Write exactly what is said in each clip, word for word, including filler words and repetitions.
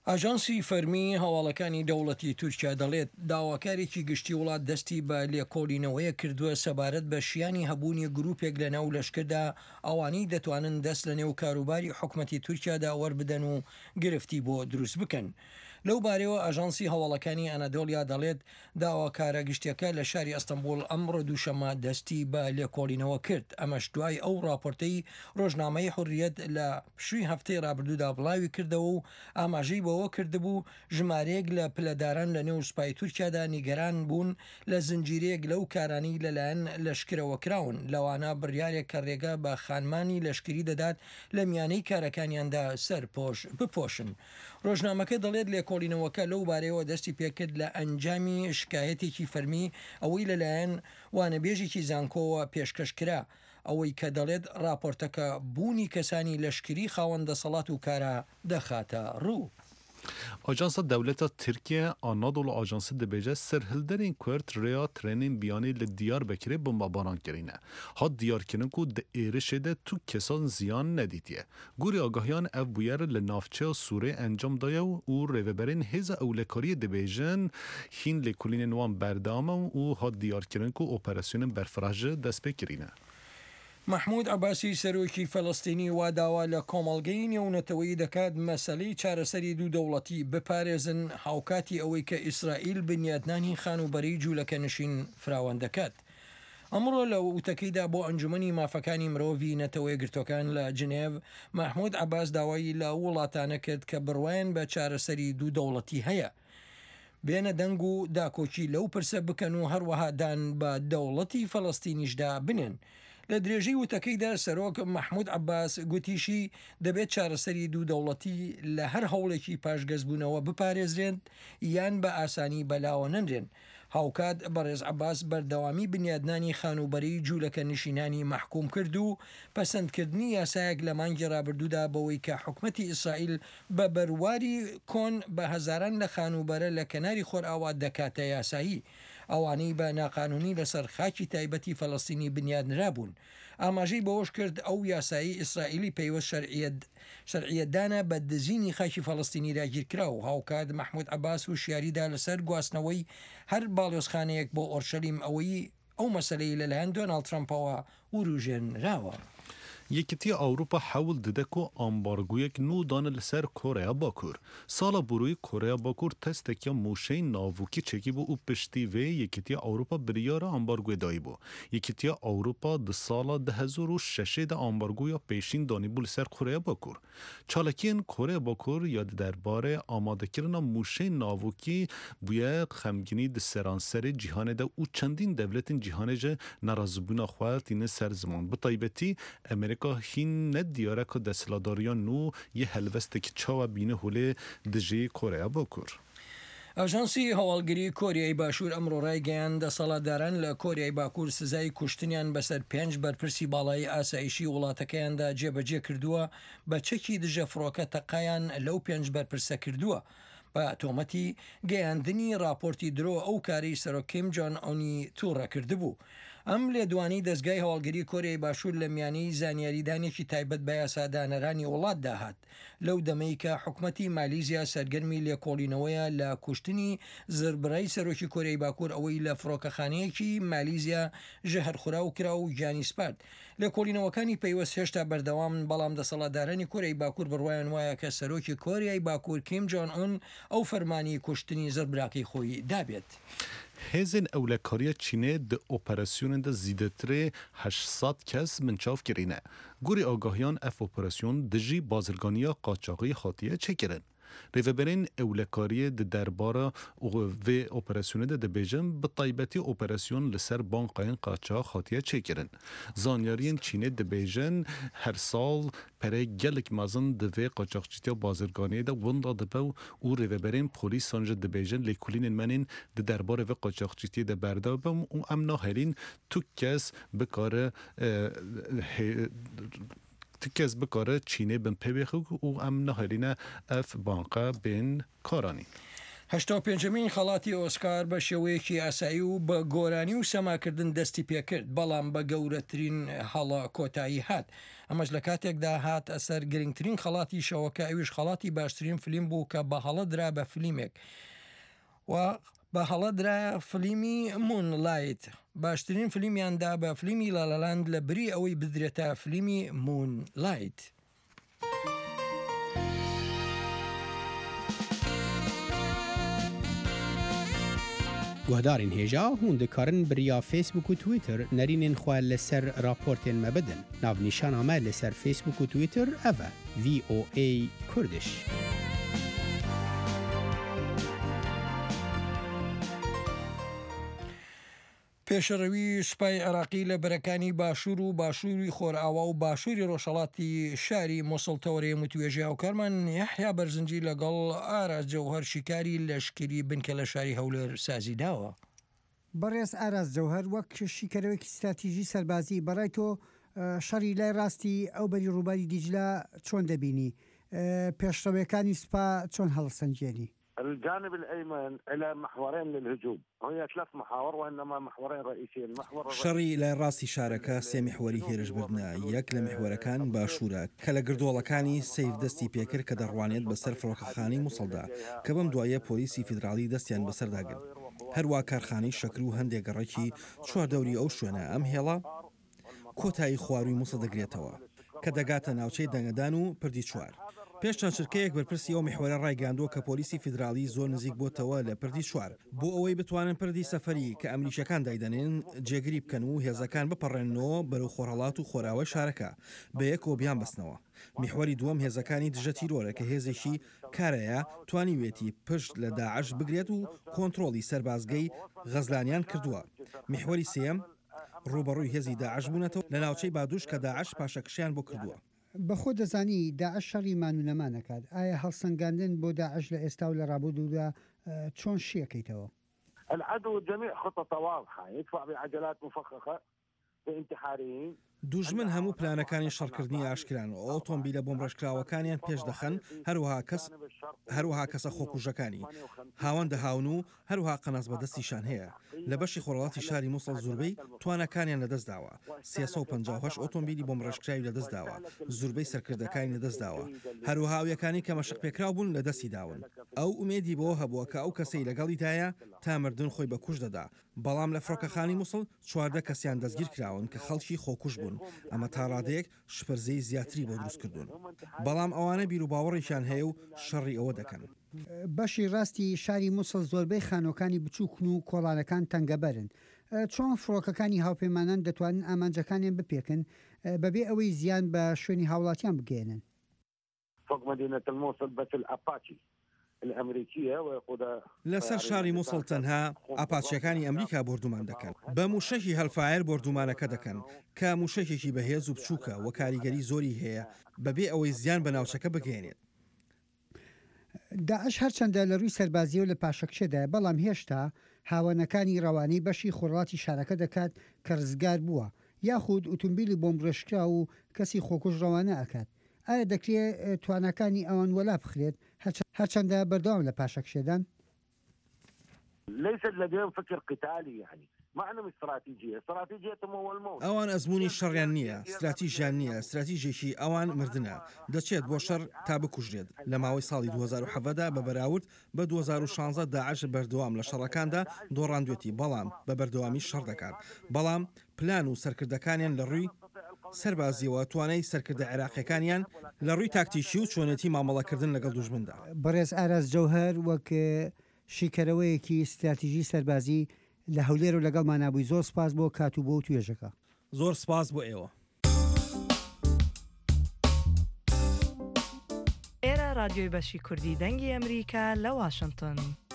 ئاژانسی فەرمی هەواڵەکانی دەوڵەتی تورکیا دەڵێت داواکارێکی گشتی وڵات دەستی بە لێکۆڵینەوەیە کردووە سەبارەت بە شیانی هەبوونی گروپێک لە ناو لەشکردا ئەوانەی دەتوانن دەست لە نێو کاروباری حکومەتی تورکیادا وەربدەن و گرفتی بۆ دروست بکەن. لەو بارەوە ئاژانسی هەواڵەکانی ئەنادۆلیا دەڵێت داواکارە گشتیەکە لە شاری ئەستەمبول ئەمڕۆ دووشەمە دەستی بە لێکۆڵینەوە کرد. ئەمەش دوای ئەو راپۆرتەی ڕۆژنامەی حوریەت لە پشووی هەفتەی ڕابردوودا بڵاوی کردەوە و ئاماژەی بەوە کردبوو ژمارەیەک لە پلەداران لە نێو سوپای تورکیادا نیگەران بوون لە زنجیرەیەک لەو کارانی لەلایەن لەشکرەوە کراون لەوانە بڕیارێک کە ڕێگە بە خانمانی لەشکری دەدات لە میانەی کارەکانیاندا سەرپۆش بپۆشن. ڕۆژنامەکە دەڵێت لێکۆڵینەوەکە لەو بارەیەوە دەستی پێکرد لە ئەنجامی شکایەتێکی فەرمی ئەوەی لەلایەن وانەبێژێکی زانکۆوە پێشکەشکرا، ئەوەی کە دەڵێت راپۆرتەکە بوونی کەسانی لەشکری خاوەندە سەڵات و کارە دەخاتە ڕوو. Ajansa Devleta Tirkiye Anadolu Ajansı dibêje serhilderên Kurd rêya trenên biyanê li Diyarbekirê bombabaran kirîne. Hat diyarkirin ku di êrişê de tu kesan ziyan nedîtiye. Gurê agahiyan ev bûyer li navçeya Sûrê encam daye û rêveberên hêza ewlekariyê dibêjin hîn lêkolînên wan berdame û hat diyarkirin ku operasyonên berfireh ji dest pê kirîne. محمود عباسی سەرۆکی فەڵەستینی وا داوا لە کۆمەڵگەی نێونەتەوەی دەکات مەسەلەی چارەسەری دوو دەوڵەتی بپارێزن هاوکاتی ئەوەی کە ئیسرائیل بنیادنانی خانوبەری جوولەکە نشین فراوان دەکات. ئەمڕۆ لە وتەکەیدا بۆ ئەنجومەنی مافەکانی مرۆڤی نەتەوەی گرتوەکان لە جنێڤ محمود عباس داوایی لە وڵاتانە کرد کە بڕوایان بە چارەسەری دوو دەوڵەتی هەیە. بێنە دەنگ و داکۆکی لەو پرسە بکەن و هەروەها دان بە دەوڵەتی فەڵەستینیشدا بنێن. لە درێژەی وتەکەیدا سەرۆک محمود عباس گوتیشی دەبێت چارەسەری دوو دەوڵەتی لە هەر هەوڵێکی پاشگەزبوونەوە بپارێزرێن یان بە ئاسانی بەلاوە نەنرێن. هاوکات بەڕێز عباس بەردەوامی بنیادنانی خانوبەری جوولەکە نشینانی محکوم کرد و پەسەندکردنی یاسایەک لە مانگی ڕابردوودا بەوەی کە حکومەتی ئیسرائیل بە بەرواری کۆن بە هەزاران لە خانوبەرە لە کەناری خۆرئاوا دەکاتە یاسایی، ئەوانەی بە ناقانونی لەسەر خاکی تایبەتی فەڵەستینی بنیادنرابوون. ئاماژەی بەوەش کرد ئەو یاسایی ئیسرائیلی پەیوەست شەرعیەتدانە بە دزینی خاکی فەڵەستینی داگیرکرا و هاوکات محمود عباس و شیاریدا لەسەر گواستنەوەی هەر باڵێۆزخانەیەک بۆ ئۆرشەلیم ئەوەی ئەو مەسەلەی لەلایەن دۆناڵد ترەمپەوە وروژێنراوە. Yekîtiya Awropa hewl dide ku ambargoyek nû dane li ser Koreya Bakur. Sala bûrûyî Koreya Bakur testekiya mûşeyên navûkî çekîbû û piştî vê Yekîtiya Awropa biryara ambargoyê dayîbû. Yekîtiya Awropa di sala di hezar û şeşê de ambargoya pêşîn danîbû li ser Koreya Bakur. Çalakiyên Koreya Bakur ya di derbarê amadekirina mûşeyên navûkî bûye xemgînî di seranserê cîhanê de û çendîn devletên cîhanê ji nerazibûna xwe tîne ser ziman. Bi taybetî Amerîka هین ندیاره که دستلاداریان نو یه هلوسته که چاوه بینه هوله دجی کره باکور. ئاژانسی هەواڵگری کۆریای باشوور ئەمڕۆ ڕایگەیان دەسەڵاتداران لە کۆریای باکوور سزای کوشتنیان بەسەر پێنج بەرپرسی باڵایی ئاسایشی وڵاتەکەیاندا جێبەجێ کردووە بە چەکی دژە فڕۆکە تەقایان لەو پێنج بەرپرسە کردووە بە تۆمەتی گەیاندنی راپۆرتی درۆ ئەو کاری سەرۆک کیم جۆن ئۆنی تووڕە کردبوو. ئەم لێدوانی دەستگای هەواڵگری کۆریای باشوور لە میانەی زانیاریدانێکی تایبەت بە یاسادانەرانی وڵات داهات لەو دەمەی کە حکومەتی مالیزیا سەرگەرمی لێکۆڵینەوەیە لە کوشتنی زربڕای سەرۆکی کۆریای باکوور ئەوەی لە فڕۆکەخانەیەکی مالیزیا ژەهەرخورا و کرا و گیانی سپارد. لێکۆڵینەوەکانی پەیوەست هێشتا بەردەوام بەڵام دەسەڵاتدارانی کۆریای باکوور بڕوایان وایە کە سەرۆکی کۆریای باکوور کیم جۆن ئۆن ئەو فەرمانی کوشتنی زربراکەی خۆی دابێت. Hêzên ewlekariya Çînê di operasyonên de zîdetirê heşt kes minçav kirîne. Gurê agahiyan ev operasyon di jî bazirganiya qaçaxî hatiye çêkirin. Rêveberên ewlekariyê di derbara vê operasyonê de dibêjin bi taybetî operasyon li ser bankayên qaçax hatiye çêkirin. Zanyariyên Çînê dibêjin her sal perê gelek mezin di vê qaçaxçîtiya bazirganiyê de winda dibe û rêveberên polîsan jî dibêjin lêkolînên menên di derbarê vê qaçaxçîtiyê de berdabin û em naherîn tu kes bikare تکز بکاره چینه بن پبیخو و ام نهارینه اف بانقا بین کارانی. هەشتا و پێنجەمین خەڵاتی ئۆسکار بە شێوەیەکی ئاسایی و بە گۆرانی و سەماکردن دەستی پێکرد، بەڵام بە گەورەترین هەڵە کۆتایی هات. ئەمەش لە کاتێکدا هات ئەسەر گرنگترین خەڵاتی شەوەکە، ئەویش خەڵاتی باشترین فیلم بوو کە بە هەڵە درا بە فیلمێک و بە هەڵە درا فیلمی مونلایت. باشترین فیلمیاندا بە فیلمی لالالاند لە بری ئەوەی بدرێتە فیلمی مونلایت. گوهدارین هێژا هون دikarin biriya Facebook û Twitter nerînên xwe li ser raportên me bidin. Navnîşana me li ser Facebook û Twitter ev e V O A Kurdiş. پێشەڕەوی سوپای عێراقی لە بەرەکانی باشوور و باشووری خۆرئاوا و باشووری ڕۆژهەڵاتی شاری مۆسڵ تەوەرەیە متوێژی هاوکارمان یەحیا بەرزنجی لەگەڵ ئاراس جەوهەر شیکاری لەشکری بنکە لە شاری هەولێر سازی داوە. بەڕێز ئاراس جەوهەر وەک شیکەرەوەیکی استراتیژی سەربازی بەڕای تۆ شەڕی لای ڕاستی ئەو بەری ڕووباری دیجلا چۆن دەبینی؟ پێشڕەوەکانی سوپا چۆن هەڵسەنجێنی؟ الجانب الأيمن إلى محورين للهجوم، هي ثلاث محاور وإنما محورين رئيسيين. محور شەڕی لای ڕاستی شارەکە سێ میحوەری هێرشبردنە. یەک لە میحوەرەکان باشوورە کە لە گردۆڵەکانی سەیف دەستی پێکرد کە دەڕوانێت بەسەر فڕۆکەخانەی مووسڵدا کە بەم دوایە پۆلیسی فیدراڵی دەستیان بەسەرداگرت. هەروە کارخانەی شەکر و هەندێک گەڕێکی چواردەوری ئەو شوێنە. ئەم هێڵە کۆتایی خواروی مووسڵ دەگرێتەوە کە دەگاتە ناوچەی دەنگەدان و پردی چوار. پێش چەند شرکەیەک بەرپرسی ئەو میحوەرە ڕایگەاندووە کە پۆلیسی فیدراڵی زۆر نزیک بۆتەوە لە پردی چوار بۆ ئەوەی بتوانن پردی سەفەری کە ئەمریکیەکان دایدەنێن جێگری بکەن و هێزەکان بپەڕێنەوە بەرەو خۆرهەڵات و خۆراوە شارەکە بە یەکەوە بیان بستنەوە. میحوەری دووەم هێزەکانی دژە تیرۆرە کە هێزێکی کارەیە توانیوێتی پشت لە داعش بگرێت و کۆنتترۆلی سەربازگەی غەزلانیان کردووە. میحوەری سێم ڕوبەڕووی هێزی داعش بوونەتەوە لە ناوچەی بادوش کە داعش پاشەکشیان بۆ کردووە. بەخۆ دەزانی داعش شەڕی مانونەمانەکات. ئایا هەڵسەنگاندن بۆ داعش لە ئێستا و لە ڕابردوودا چۆن شیەکەیتەوە؟ العدو جميع خطط واضحة يدفع بعجلات مفخخة بانتحاريين. دوژمن هەموو پلانەکانی شەڕکردنی ئاشکران و ئۆتۆمبیلە بۆم ڕێژکراوەکانیان پێش دەخەن، هەروەها کەس هەروەها کەسە خۆکوژەکانی هاوەندە هاون و هەروها قەنەس بەدەستیشان هەیە. لە بەشی خۆڕڵاتی شاری مووسڵ زوربەی توانەکانیان لەدەستداوە. سێسە و پەنجا و هەشت ئۆتۆمبیلی بۆم ڕێژکراوی لەدەستداوە، زوربەی سەرکردەکانی لەدەستداوە، هەروەها ئەویەکانی کە مەشق پێکراو بوون لە دەستی داون. ئەو ئومێدی بۆ هەبووە کە ئەو کەسەی لەگەڵیدایە تا مردن خۆی بە کوش دەدا، بەڵام لە فڕۆکەخانی مووسڵ چواردە کەسیان دەستگیر کراون کە خەڵکی خۆکوش بوون. ئەمە تا ڕادەیەک شپەرزەی زیاتری بۆ دروست کردوون، بەڵام ئەوانە بیر و باوەڕێکیان هەیە و شەڕی ئەوە دەکەن. بەشی ڕاستی شاری مووسڵ زۆربەی خانۆکانی بچووکن و کۆڵانەکان تەنگەبەرن. چۆن فڕۆکەکانی هاوپەیمانان دەتوانن ئامانجەکانیان بپێکن بەبێ ئەوەی زیان بە شوێنی هاوڵاتیان بگەێنن؟ فوق مدينة الموصل بس الأباتشي الأمريكية ويقودها لەسەر شاری مووسڵ تەنها ئاپاچیەکانی ئەمریکا بردومان دەکەن. بە موشەکی هەلفایر بردومانەکە دەکەن کە موشەکێکی بەهێز و بچووکە و کاریگەری زۆری هەیە بەبێ ئەوەی زیان بە ناوچەکە بگەێنێت. داعش هەرچەندە لە ڕووی سەربازیە و لە پاشەکشێدا، بەڵام هێشتا هاوانەکانی ڕەوانەی بەشی خۆڕڵاتی شارەکە دەکات کە ڕزگار بووە یاخود ئۆتۆمبیلی بۆم ڕێژکرا و کەسی خۆکوژ ڕەوانە ئەکات. ئایا دەکرێت توانەکانی ئەوان وەلا بخرێت هەرچەندە بەردەوام لە پاشەکشێدان؟ ليس لديهم فكر قتالي يعني ما عندهم استراتيجية استراتيجيتهم هو الموت. ئەوان ئەزمموی شەڕیان نییە، استراتیژیان نییە، استراتیژێکی ئەوان مردنە، دەچێت بۆ شەڕ تا بکوژرێت. لە ماوەی ساڵی دوو هەزار و حەڤەدا بە بەراورد بە دوو هەزار و شانزە داعش بەردەوام لە شەڕەکاندا دۆڕاندوێتی، بەڵام بە بەردەوامی شەڕ دەکات، بەڵام پلان و سەرکردەکانیان لە ڕووی سەربازیەوە توانای سەرکردە عێراقیەکانیان لە ڕووی تاکتیکی و چۆنێتی مامەڵەکردن لەگەڵ دوژمندا. بەڕێز ئاراس جەوهەر وەک شیکەرەوەیەکی استراتیژی سەربازی لە هەولێر و لەگەڵ مانابووی زۆر سپاس بۆ کاتوبۆ و توێژەکە. زۆر سپاس بۆ ئێوە. ئێرە رادیۆی بەشی کوردی دەنگی ئەمریکا لە واشنگتن.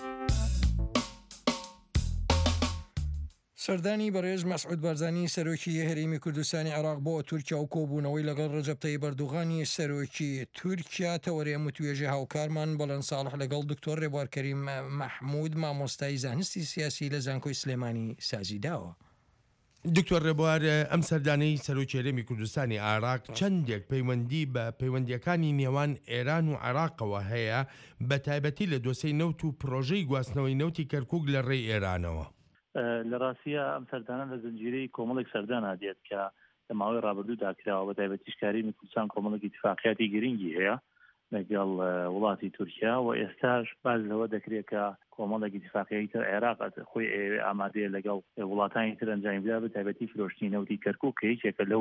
سەردانی بەڕێز مەسعود بارزانی سەرۆکی هەرێمی کوردستانی عێراق بۆ تورکیا و کۆبوونەوەی لەگەڵ ڕەجەب تەیب ئەردوغانی سەرۆکی تورکیا تەوەرێ متوێژی هاوکارمان بەڵەن ساڵح لەگەڵ دکتۆر ڕێبوارکەریم مححمود مامۆستای زانستی سیاسی لە زانکۆی سلێمانی سازی داوە. دکتۆر ڕێبوار ئەم سەردانەی سەرۆکی هەرێمی کوردستانی عێراق چەندێک پەیوەندی بە پەیوەندیەکانی نێوان ئێران و عێراقەوە هەیە بە تایبەتی لە دۆسەی نەوت و پرۆژەی گواستنەوەی نەوتی کەرکووک لە ڕێی ئێرانەوە. لە ڕاستیە ئەم سەردانە لە زنجیرەی کۆمەڵێک سەردان هادێت کە لە ماوەی ڕابردوودا کراوە بە تایبەتیشکاری کوردستان کۆمەڵێکی اتفاقیاتی گرنگی هەیە لەگەڵ وڵاتی تورکیا و ئێستاش باز لەوە دەکرێت کە کۆمەڵێکی اتفاقیایی تر عێراق خۆی ئێوێ ئامادەیە لەگەڵ وڵاتانی تر ئەنجام بدا بە تایبەتی فرۆشتنی نەوتی کەرکووک کە هیچێکە لەو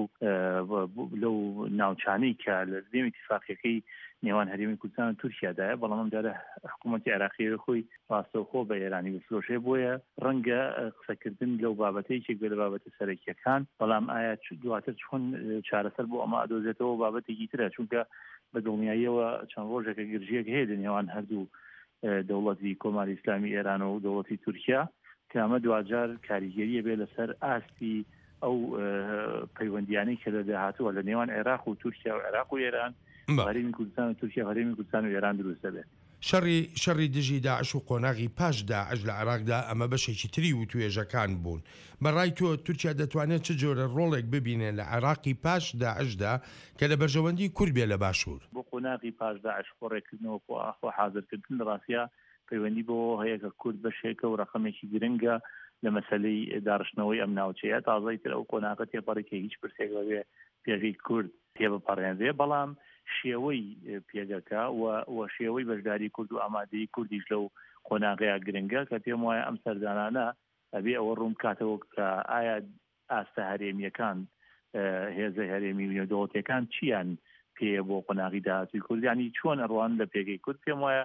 لەو ناوچانەی کە لە دێمی اتفاقیەکەی نێوان هەرێمی کوردستان و تورکیادایە، بەڵام ئەم جارە حکوومەتی عێراقی خۆی ڕاستەوخۆ بە ئێرانی بفرۆشێ بۆیە ڕەنگە قسەکردن لەو بابەتەیەکێک بێ لە بابەتە سەرەکیەکان، بەڵام ئایا دواتر چۆن چارەسەر بۆ ئەمە ئەدۆزێتەوە بابەتێکی ترە، چونکە بە دڵنیاییەوە چەند ڕۆژێکە گرژیەک هەیە لە نێوان هەردوو دەوڵەتی کۆماری ئیسلامی ئێران و دەوڵەتی تورکیا کە ئەمە دوجار کاریگەریە بێ لەسەر ئاستی ئەو پەیوەندیانەی کە لە داهاتووە لە نێوان عێراق و تورکیا و عێراق و ئێران، هەرێمی کوردستان و تورکیا و هەرێمی کوردستان و ئێران دروست دەبێت. شەڕی شەڕی دژی داعش و قۆناغی پاش داعش لە عێراقدا ئەمە بەشێکی تری و توێژەکان بوون. بەڕای تۆ تورکیا دەتوانێت چ جۆرە ڕۆڵێک ببینێ لە عێراقی پاش داعشدا کە لە بەرژەوەندی کورد بێ لە باشوور؟ بۆ قۆناغی پاش داعش خۆڕێکردنەوە بۆ ئاخۆ حازرکردن لە ڕاستیە پەیوەندی بۆ هەیە کە کورد بەشێکە و ڕقەمێکی گرنگە لە مەسەلەی داڕشتنەوەی ئەم ناوچەیە. تازای تر ئەو قۆناغە تێپەڕێکە هیچ پرسێک بەبێ پێشی کورد تێبپەڕێنرێ، بەڵام شێوەی پێگەکە و شێوەی بەشداری کورد و ئامادەی کوردیش لەو قۆناغەیە گرنگە کە پێم وایە ئەم سەردانانە ئەبێ ئەوە ڕوون کاتەوە کە ئایا ئاستە هەرێمیەکان هێزە هەرێمی نێودەوڵەتیەکان چیان پێ بۆ قۆناغی داهاتووی کوردیانی چۆن ئەڕوان لە پێگەی کورد. پێم وایە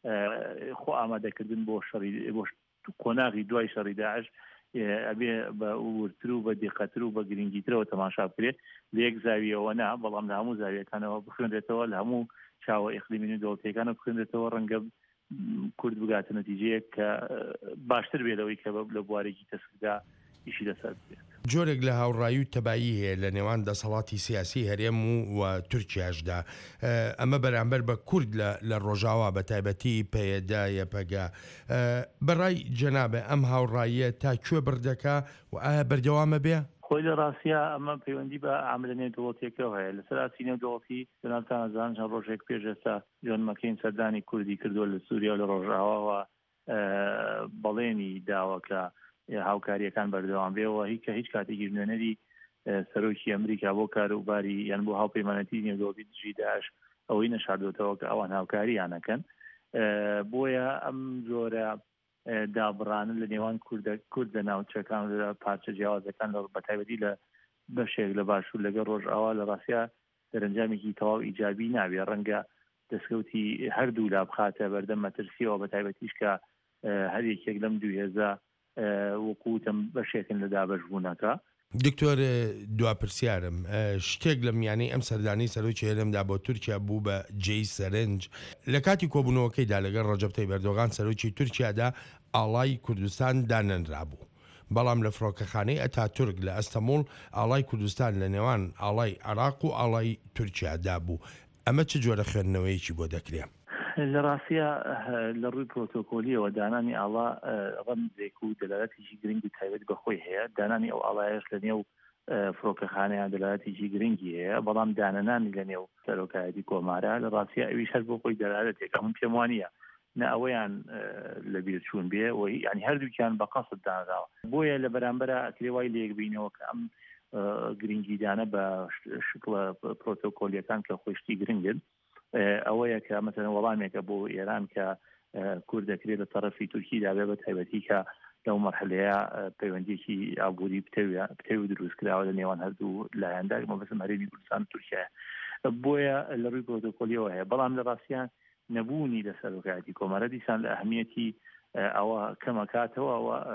خۆ ئامادەکردن بۆ شەڕی بۆ قۆناغی دوای شەڕی داعش ئەبێ بە ورتر و بە دیقەتر و بە گرنگیترەوە تەماشا بکرێت لە یەک زاویەوە نا، بەڵام لە هەموو زاویەکانەوە بخوێنرێتەوە، لە هەموو چاوە ئیقلیمی دەوڵەتیەکانە بخوێنرێتەوە، ڕەنگە کورد بگاتە نەتیجەیەک کە باشتر بێت لەوەی کە لە بوارێکی تەسکدا ئیشی لەسەر بێت. جۆرێک لە هاوڕایی و تەبایی هەیە لە نێوان دەسەڵاتی سیاسی هەرێم و تورکیاشدا، ئەمە بەرامبەر بە کورد لە ڕۆژاوا بە تایبەتی پەیەدایە پەگا. بەڕای جەنابێ ئەم هاوڕاییە تا کوێ بردەکە و ئایا بەردەوامە بێ؟ خۆی لە ڕاستیە ئەمە پەیوەندی بە عاملە نێودەوڵەتیەکەوە هەیە. لەسەر ئاسی نێودەوڵەتی جەنابتان چەند ڕۆژێک پێش ئێستا جۆن مەکەین سەردانی کوردی کردووە لە سووریا و لە ڕۆژاواوە بەڵێنی داوەکە هاوکاریەکان بەردەوام بێەوە هیچ کە هیچ کاتێکی نوێنەری سەرۆکی ئەمریکا بۆ کاروباری یان بۆ هاوپەیمانەتی نێودەوڵەتی دژی داعش ئەوەی نەشاردوێتەوە کە ئەوان هاوکاریانەکەن. بۆیە ئەم جۆرە دابڕانە لە نێوان کورد لە ناوچەکان لە پارچە جیاوازەکان لە بەتایبەتی لە بەشێک لە باشوور لەگەڵ ڕۆژئاوا لە ڕاستیە دەرەنجامێکی تەواو ئیجابی نابێ، ڕەنگە دەستکەوتی هەردوو لا بخاتە بەردەم مەترسیەوە بەتایبەتیش کە هەر یەکێک لەم دوو هێزە وەکوتم بەشێکن لە دابەشبوونەکە. دکتۆر دواپرسیارم شتێک لە میانەی ئەم سەردانی سەرۆکی هەرێمدا بۆ تورکیا بوو بە جێی سەرنج لە کاتی کۆبوونەوەکەیدا لەگەڵ ڕەجەب تەیب ئەردۆغان سەرۆکی تورکیادا ئاڵای کوردستان دانەنرابوو، بەڵام لە فڕۆکەخانەی ئەتاتورک لە ئەستەمۆڵ ئاڵای کوردستان لە نێوان ئاڵای عێراق و ئاڵای تورکیادا بوو. ئەمە چ جۆرە خوێندنەوەیەکی بۆ دەکرێت؟ لە ڕاستیە لە ڕووی پرۆتۆکۆلیەوە دانانی ئاڵا ڕەمزێک و دەلالەتێکی گرنگی تایبەت بەخۆی هەیە. دانانی ئەو ئاڵایەش لە نێو فڕۆکەخانەیان دەلالەتێکی گرنگی هەیە، بەڵام دانەنانی لە نێو سەرۆکایەتی کۆمارە لە ڕاستیە ئەویش هەر بۆ خۆی دەلالەتێک هەموو پێم وانییە نە ئەوەیان لە بیر چوون بێ و ینی هەردووکیان بە قەسد دانراوە. بۆیە لە بەرامبەرە ئەکرێ وای لێک بینەوە کە ئەم گرنگیدانە بە شکڵە پرۆتۆکۆلیەکان کە خۆشتی گرنگن ئەوەیە کە مەسەلەن وەڵامێکە بۆ ئێران کە کورد دەکرێت لە تەرەفی تورکیدا بێ بە تایبەتی کە لەو مەرحلەیە پەیوەندیێکی ئابووری پتەوی دروستکراوە لە نێوان هەردوو لایەندا مەبەستم هەرێمی کوردستان و تورکیایە. بۆیە لە ڕووی پرۆتۆکۆلیەوە هەیە، بەڵام لە ڕاستیان نەبوونی لە سەرۆکایەتی کۆمارە دیسان لە ئەهمیەتی ئەوە کەمەکاتەوە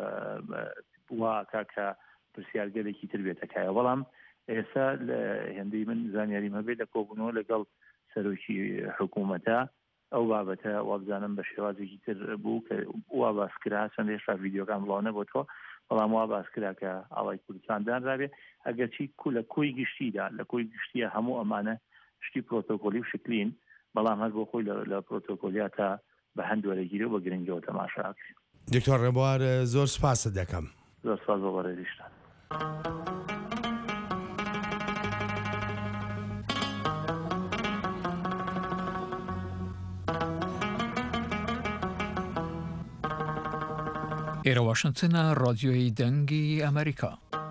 واکە کە پرسیارگەلێکی تر بێتەکایە. بەڵام ئێستا لە هێندەی من زانیاریم هەبێت لە کۆبوونەوە لەگەڵ سەرۆکی حکوومەتە ئەو بابەتە وابزانم بە شێوازێکی تر بوو کە وا باسکرا چەند هێشتا ڤیدیۆکان بڵاو نەبووەوە، بەڵام وا باسکرا کە ئاڵای کوردستان دانرابێ ئەگەرچی لە کۆی گشتیدا لە کۆی گشتیە هەموو ئەمانە شتی پرۆتۆکۆلی و شکلین، بەڵام هەر بۆ خۆی لە پرۆتۆکۆلیاتە بە هەندوەرەگیری و بە گرنگەوە تەماشاکرێت. دکتۆر ڕێبوار زۆر سپاس دەکەم. زۆر سپاس بۆ بەڕێزیشتان. ئێرە واشنگتنە ڕادیۆی دەنگی ئەمریکا.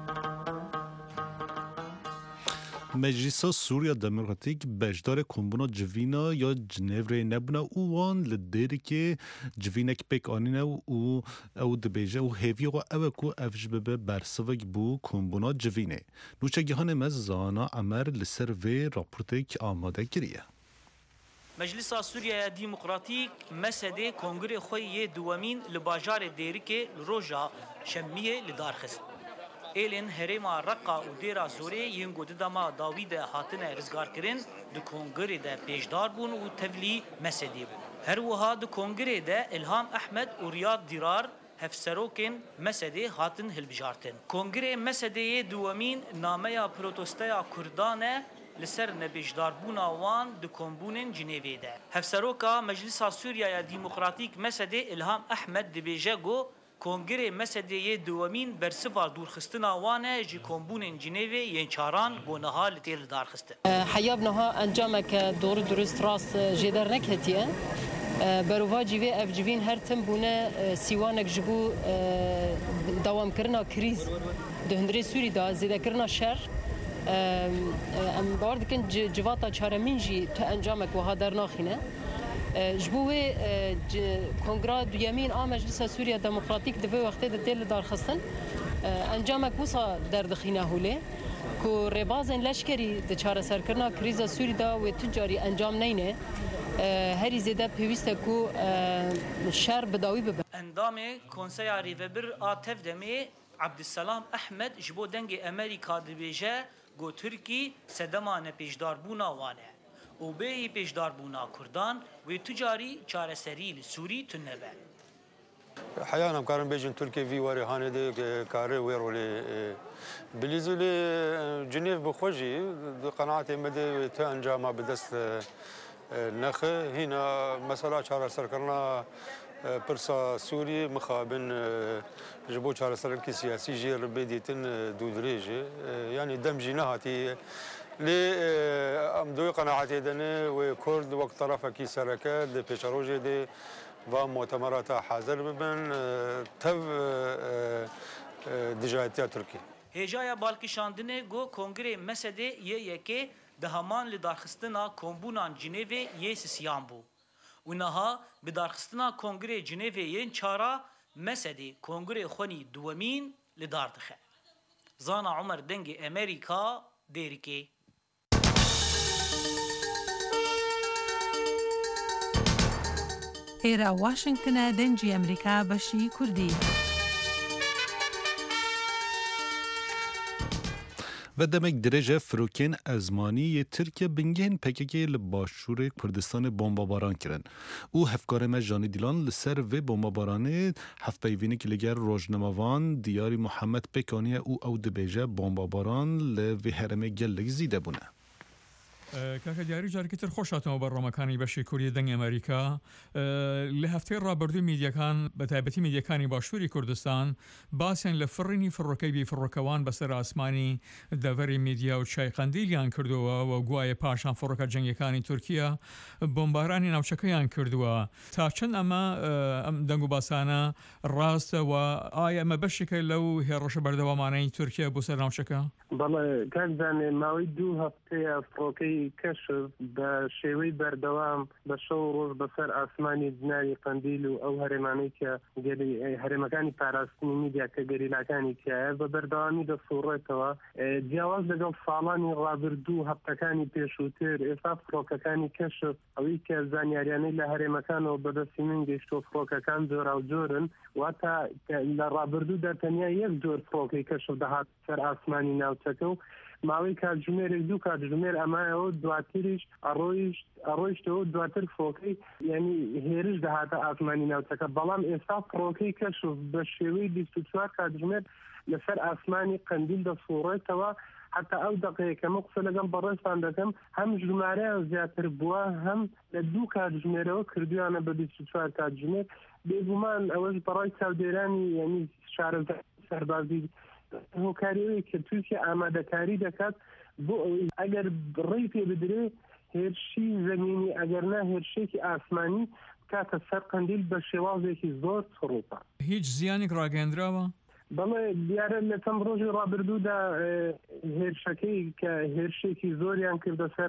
مجلس سوریا دموکراتیک بجدار کمبونا جوینا یا جنیور نبنا اوان لدری که جوینک پک آنینه او او دبیجه او هیوی و او کو افج ببه برسوگ بو کمبونا جوینه نوچه گهان مزانا امر لسر و راپورتک آماده کریه. مجلس سوریا دموکراتیک مسده کنگره خوی دوامین لباجار دیرکه روژا شمیه لدارخست. ایلین هرما رقا و دیرا زوری ینگو ددما داوید هاتنه رزگار کرن دو کنگره ده پیشدار بون و تولی مسده بون. هر وها دو کنگره ده الهام احمد و ریاض دیرار هفسروکن مسده هاتن هلبجارتن. کنگره مسده دوامین نامه پروتستایا کردانه لسر نبیجدار بونا وان دو کمبونن جنیوی ده. هفسروکا مجلس سوریا دموکراتیک مسده الهام احمد دبیجه گو کنگره مسده دوامین برسوا دورخستنا وانه جی کمبونن جنیوی ین چاران گونها لتیل دارخسته. حیابنها انجامک دور درست راست جدر نکهتیه. بروا جیوی اف جوین هر تم بونه سیوانک جبو دوام کرنا کریز دهندری سوری دا زیده کرنا شر ام باور دکن جواتا چارمین جی تو انجامک وها در ناخینه جبوه کنگره دویمین آ مجلس سوریا دموکراتیک دوی وقتی ده تیل دارخستن انجامک بوسا در دخینه هوله که ربازن لشکری ده چاره سرکرنا کریزا سوری دا و تجاری انجام نینه هری زیده پیوسته که شر بداوی ببن. اندام کنسیا ریوبر آتف دمی عبدالسلام احمد جبو دنگ امریکا دبیجه گو ترکی سدمان پیشدار بونا وانه و به پیشدار بونا کردان و تجاری چاره سری سوری تنبه. حیانا کارم بیشتر ترکیه وی واری هانه ده کاره ویرولی بلیزولی جنیف بخوجی قناعت مده تا انجام بدست نخه هنا مثلا چاره سر کرنا پرسا سوری مخابن جبو چاره سر کی سیاسی جیر بدیتن دودریجه یعنی دم جناهاتی لی ام دوی قناعتی دنه و کرد وقت طرف کی سرکه ده پیشروجه ده و مؤتمرات حاضر ببن تب دجایتی ترکی. هجای بالکشاندنه گو کنگره مسده یه یکی دهمان لدارخستنا کمبونان جنیوی یه سیام بو. ونها بدارخستنا کنگره جنیوی ین چارا مسده کنگره خونی دوامین لداردخه. زانا عمر دنگ امریکا دیرکی. ئێرە واشنگتنە دەنگی ئەمریکا بەشی کوردی. و دمک درجه فروکن ازمانی ترکیه بنگهن پککی لباشور کردستان بمباران کرن. او هفکار مجانی دیلان لسر و بمبارانه هفت پیوینی که لگر روزنامه‌وان دیاری محمد پکانی او او دبیجه بمباران لوی هرم گلگ زیده بونه. کاکە دیاری جارێکی تر خۆشاتەوە بە ڕۆمەکانی بەشی کوردی دەنگی ئەمریکا لە هەفتەی ڕابردووی میدیەکان بە تایبەتی میدیەکانی باشووری کوردستان باسییان لە فڕینی فڕۆکەی بیفڕۆکەوان بەسەر ئاسمانی دەڤەری میدیا و چای قەندیلیان کردووە و گوایە پاشان فڕۆکە جەنگیەکانی تورکیا بۆمبارانی ناوچەکەیان کردووە تا چەند ئەمە ئەم دەنگ و باسانە ڕاستە و ئایا ئەمە بەشێکە لەو هێڕەشە بەردەوامانەی تورکیا بۆ سەر ناوچەکە؟ بەڵێ کاکزانێ ماوەی دوو هەفتەیە فڕۆکەی کەشف بە شێوەی بەردەوام بە شەو ڕۆژ بەسەر ئاسمانی جناوی قەندیل و ئەو هەرێمانەی کە هەرێمەکانی پاراستنی میدیا کە گەریلاکانی تایە بە بەردەوامی دەسوڕێتەوە جیاواز لەگەڵ ساڵانی ڕابردوو هەفتەکانی پێشووتر ئێستا فڕۆکەکانی کەشف ئەوەی کە زانیاریانەی لە هەرێمەکانەوە بەدەستی من گەیشتۆ فڕۆکەکان جۆرا و جۆرن واتە لە ڕابردوودا تەنیا یەک جۆر فڕۆکەی کەشف دەهات سەر ئاسمانی ناوچەکە و ماوەی کاتژمێرێک دوو کاتژمێر ئەمایەوە دواتریش ئەڕۆیش ئەڕۆیشتەوە دواتر فڕۆکەی یعنی هێرش دەهاتە ئاسمانی ناوچەکە بەڵام ئێستا فڕۆکەی کەشف بە شێوەی بیست و چوار کاتژمێر لەسەر ئاسمانی قەندیل دەسوڕێتەوە حتا ئەو دقەیەکەمە قسە لەگەڵ بەڕێستان دەکەم هەم ژمارەیان زیاتر بووە هەم لە دوو کاتژمێرەوە کردویانە بە بیست و چوار کاتژمێر بێگومان ئەوەش بەڕای چاودێرانی یعنی شارەزای سەربازی هۆکاریەوەی کە تورکیا ئامادەکاری دەکات بۆ ئەوەی ئەگەر ڕێی پێ بدرێ هێرشی زەمینی ئەگەر نا هێرشێکی ئاسمانی کاتە سەر قەندیل بە شێوازێکی زۆر سڕوپە. هیچ زیانێک ڕاگەاندراوە؟ بەڵێ دیارە لە چەند ڕۆژی ڕابردوودا هێرشەکەی کە هێرشێکی زۆریان کردە سەر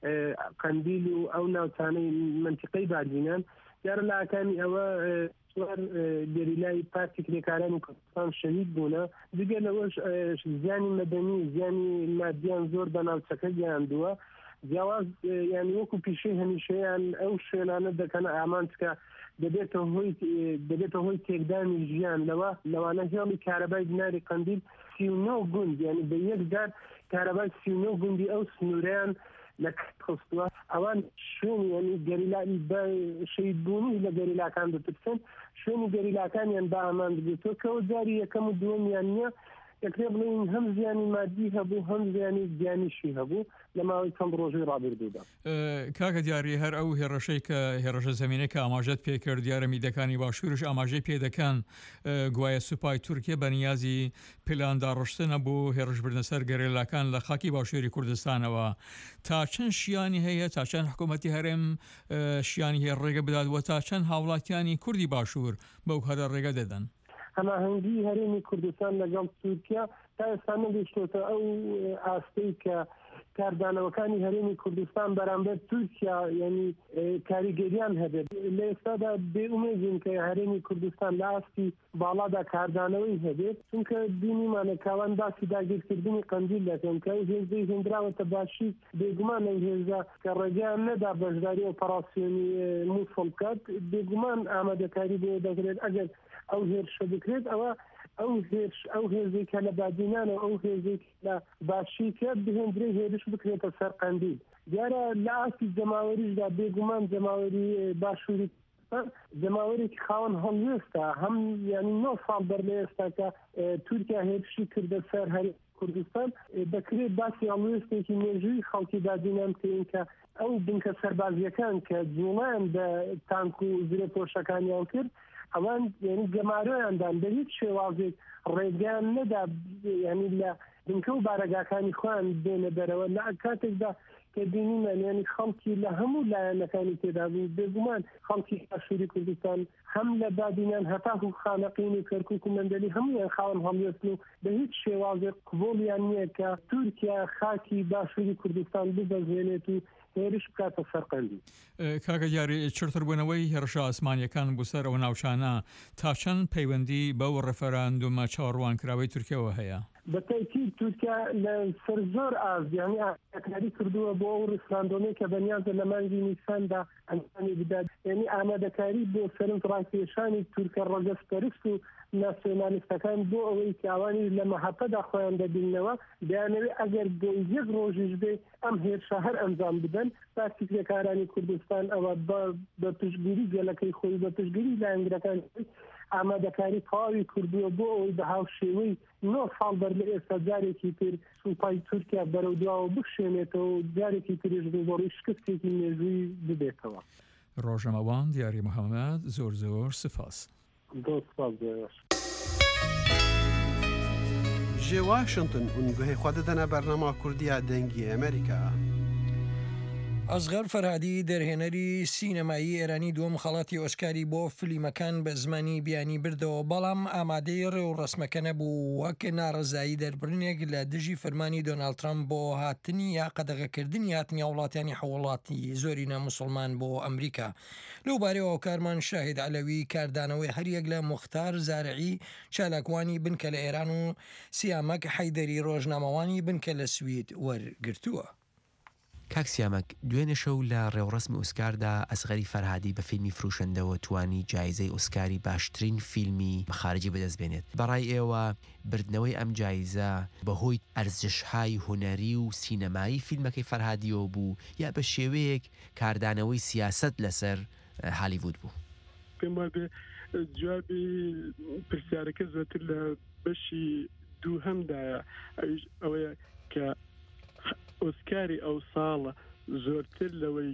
قەندیل و ئەو ناوچانەی منتیقەی باردینان دیارە لە ئاکانی ئەوە چوار گەریلای پارتی کرێکارانی کوردستان شەهید بوونە دیگە لەوەش زیانی مەدەنی زیانی مادیان زۆر بە ناوچەکە گەیاندووە جیاواز یعنی وەکو پیشەی هەمیشەیان ئەو شوێنانە دەکەنە ئامانچکە دەبێتە هۆی دەبێتە هۆی تێکدانی ژیان لەوە لەوانە هێڵی کارەبای بناری قەندیل سی و نۆ گوند یعنی بە یەکدار کارەبای سی و نۆ گوندی ئەو سنوورەیان لە خستووە ئەوان شوێنی ینی گەریلایی بە شەیدبوونی لە گەریلاکان دەترسن شوێنی گەریلاکانیان بە ئامان دەبێتەوە کەەوە جاری یەکەم و دووەمیان نییە یەکرێ بڵین هەم زیانی مادی هەبوو هەم زیانی گیانیشی هەبوو لە ماوەی چەند ڕۆژی ڕابردوودا. کاکە دیاری هەر ئەو هێڕەشەی کە هێڕەشە زەمینەی کە ئاماژەت پێکرد دیارە میدەکانی باشوورش ئاماژەی پێدەکەن گوایە سوپای تورکیە بە نیازی پلاندا ڕشتنە بۆ هێڕشبردنە سەر گەریلاکان لە خاکی باشووری کوردستانەوە تا چەند شیانی هەیە تا چەند حکوومەتی هەرێم شیانی هەیە ڕێگە بداتوە تا چەند هاوڵاتیانی کوردی باشوور بەو هەرە ڕێگە دەدەن. هەماهەنگی هەرێمی کوردستان لەگەڵ تورکیا تا ئێستا نەگەیشتوتە ئەو ئاستەی کە کاردانەوەکانی هەرێمی کوردستان بەرامبەر تورکیا یعنی کاریگەریان هەبێت لە ئێستادا بێئومێدین کە هەرێمی کوردستان لە ئاستی باڵادا کاردانەوەی هەبێت چونکە بینیمانە کاوان باسی داگیرکردنی قەندیل دەکەن کە هێزەی هێنراوەتە باشی بێگومان ئەو هێزە کە ڕێگەیان نەدا بەشداری ئۆپەراسیۆنی مووسڵ بکات بێگومان ئامادەکاری بۆ دەکرێت ئەگەر ئەو هێرشە بکرێت ئەوە ئەو هێرش ئەو هێزی کە لە بادینانە ئەو هێزی لە باشی کە بهێندرێ هێرش بکرێتە سەر قەندیل دیارە لە ئاسی جەماوەریشدا بێگومان جەماوەری باشووری جەماوەرێکی خاوەن هەڵوێستە هەم ینی نۆ ساڵ بەر لە ئێستا کە تورکیا هێرشی کردە سەر هەر کوردستان دەکرێت باسی هەڵوێستێکی مێژووی خەڵکی بادینان بکەین کە ئەو بنکە سەربازیەکان کە جوڵیان بە تانک و زرێ پۆشەکانیان کرد ئەوان یعنی گەمارۆیاندان بە هیچ شێوازێک ڕێگەیان نەدا ینی لە بنکە و بارەگاکانی خۆیان بێنە دەرەوە لە کاتێکدا کە بینیمان ینی خەڵکی لە هەموو لایەنەکانی تێدا بوو بێگومان خەڵکی باشووری کوردستان هەم لە بادینان هەتاکو و خانەقین و کەرکووک و مەندەلی هەمویان خاوەن هەڵوێستن و بە هیچ شێوازێک قبوڵیان نییە کە تورکیا خاکی باشووری کوردستان ببەزێنێت و هێرش بکاتە سەر قەندیل. کاکە دیاری چرتر بوونەوەی هێرشە ئاسمانیەکان بۆ سەر ئەوە ناوچانە تا چەند پەیوەندی بەو ڕەفەراندومە چاوەڕوانکراوەی تورکیەوە هەیە؟ بەتاکید تورکیا لە سەر زۆر ئازیانی ئاکاری کردووە بۆ ئەو ڕسلاندۆمەی کە بەنیازە لە مانگی نیساندا ئەنجامی بدات یعنی ئامادەکاری بۆ سەرنج ڕاکێشانی تورکە ڕەگەزپەرست و ناسیۆنالیستەکان بۆ ئەوەی کاوانی لە مەحەپەدا خۆیان دەبینەوە دەیانەوێت ئەگەر بۆ یەک ڕۆژیش بێ ئەم هێرشە هەر ئەنجام بدەن باسی کرێکارانی کوردستان ئەوە بە پشتگیری گەلەکەی خۆی بە پشتگیری لایەنگرەکان ئامادەکاری تەواوی کردووە بۆ ئەوەی بە هاوشێوەی نۆ ساڵ بەر لە ئێستا جارێکی تر سوپای تورکیا بەرەو دواوە بخشێنێتەوە جارێکی تریش بۆڕی شکستێکی مێژووی ببێتەوە. ڕۆژەمەوان دیاری محەممەد زۆر زۆر سپاس. ji Washington û guhê xwe didine bernama Kurdiya dengî Amerîka. ئەزغەر فەرهادی دەرهێنەری سینەمایی ئێرانی دووەم خەڵاتی ئۆسکاری بۆ فلیمەکان بە زمانی بیانی بردەوە بەڵام ئامادەی ڕێ و ڕسمەکە نەبوو وەک ناڕزایی دەربرنێک لە دژی فەرمانی دۆناڵد ترامپ بۆ هاتنی یا قەدەغەکردنی هاتنی وڵاتانی حوڵاتی زۆرینە موسڵمان بۆ ئەمریکا. لەو بارەوە کارمان شاهید عەلەوی کاردانەوەی هەریەک لە مختار زارعی چالاکوانی بنکە لە ئێران و سیامەک حەیدەری ڕۆژنامەوانی بنکە لە سوید وەرگرتووە. کاکسیامەک دوێنێ شەو لە ڕێوڕسمی ئۆسکاردا ئەسغەری فەرهادی بە فیلمی فروشەندەوە توانی جایزەی ئۆسکاری باشترین فیلمی بەخارجی بەدەستبێنێت. بەڕای ئێوە بردنەوەی ئەم جایزە بەهۆی ئەرزشهای هونەری و سینەمایی فیلمەکەی فەرهادیەوە بوو یا بە شێوەیەک کاردانەوەی سیاست لەسەر هالیوود بوو؟ پێم وابێ جوابی پرسیارەکە زۆرتر لە بەشی دوو هەمدایە ئەوەیە کە ئۆسکاری ئەو ساڵە زۆرتر لەوەی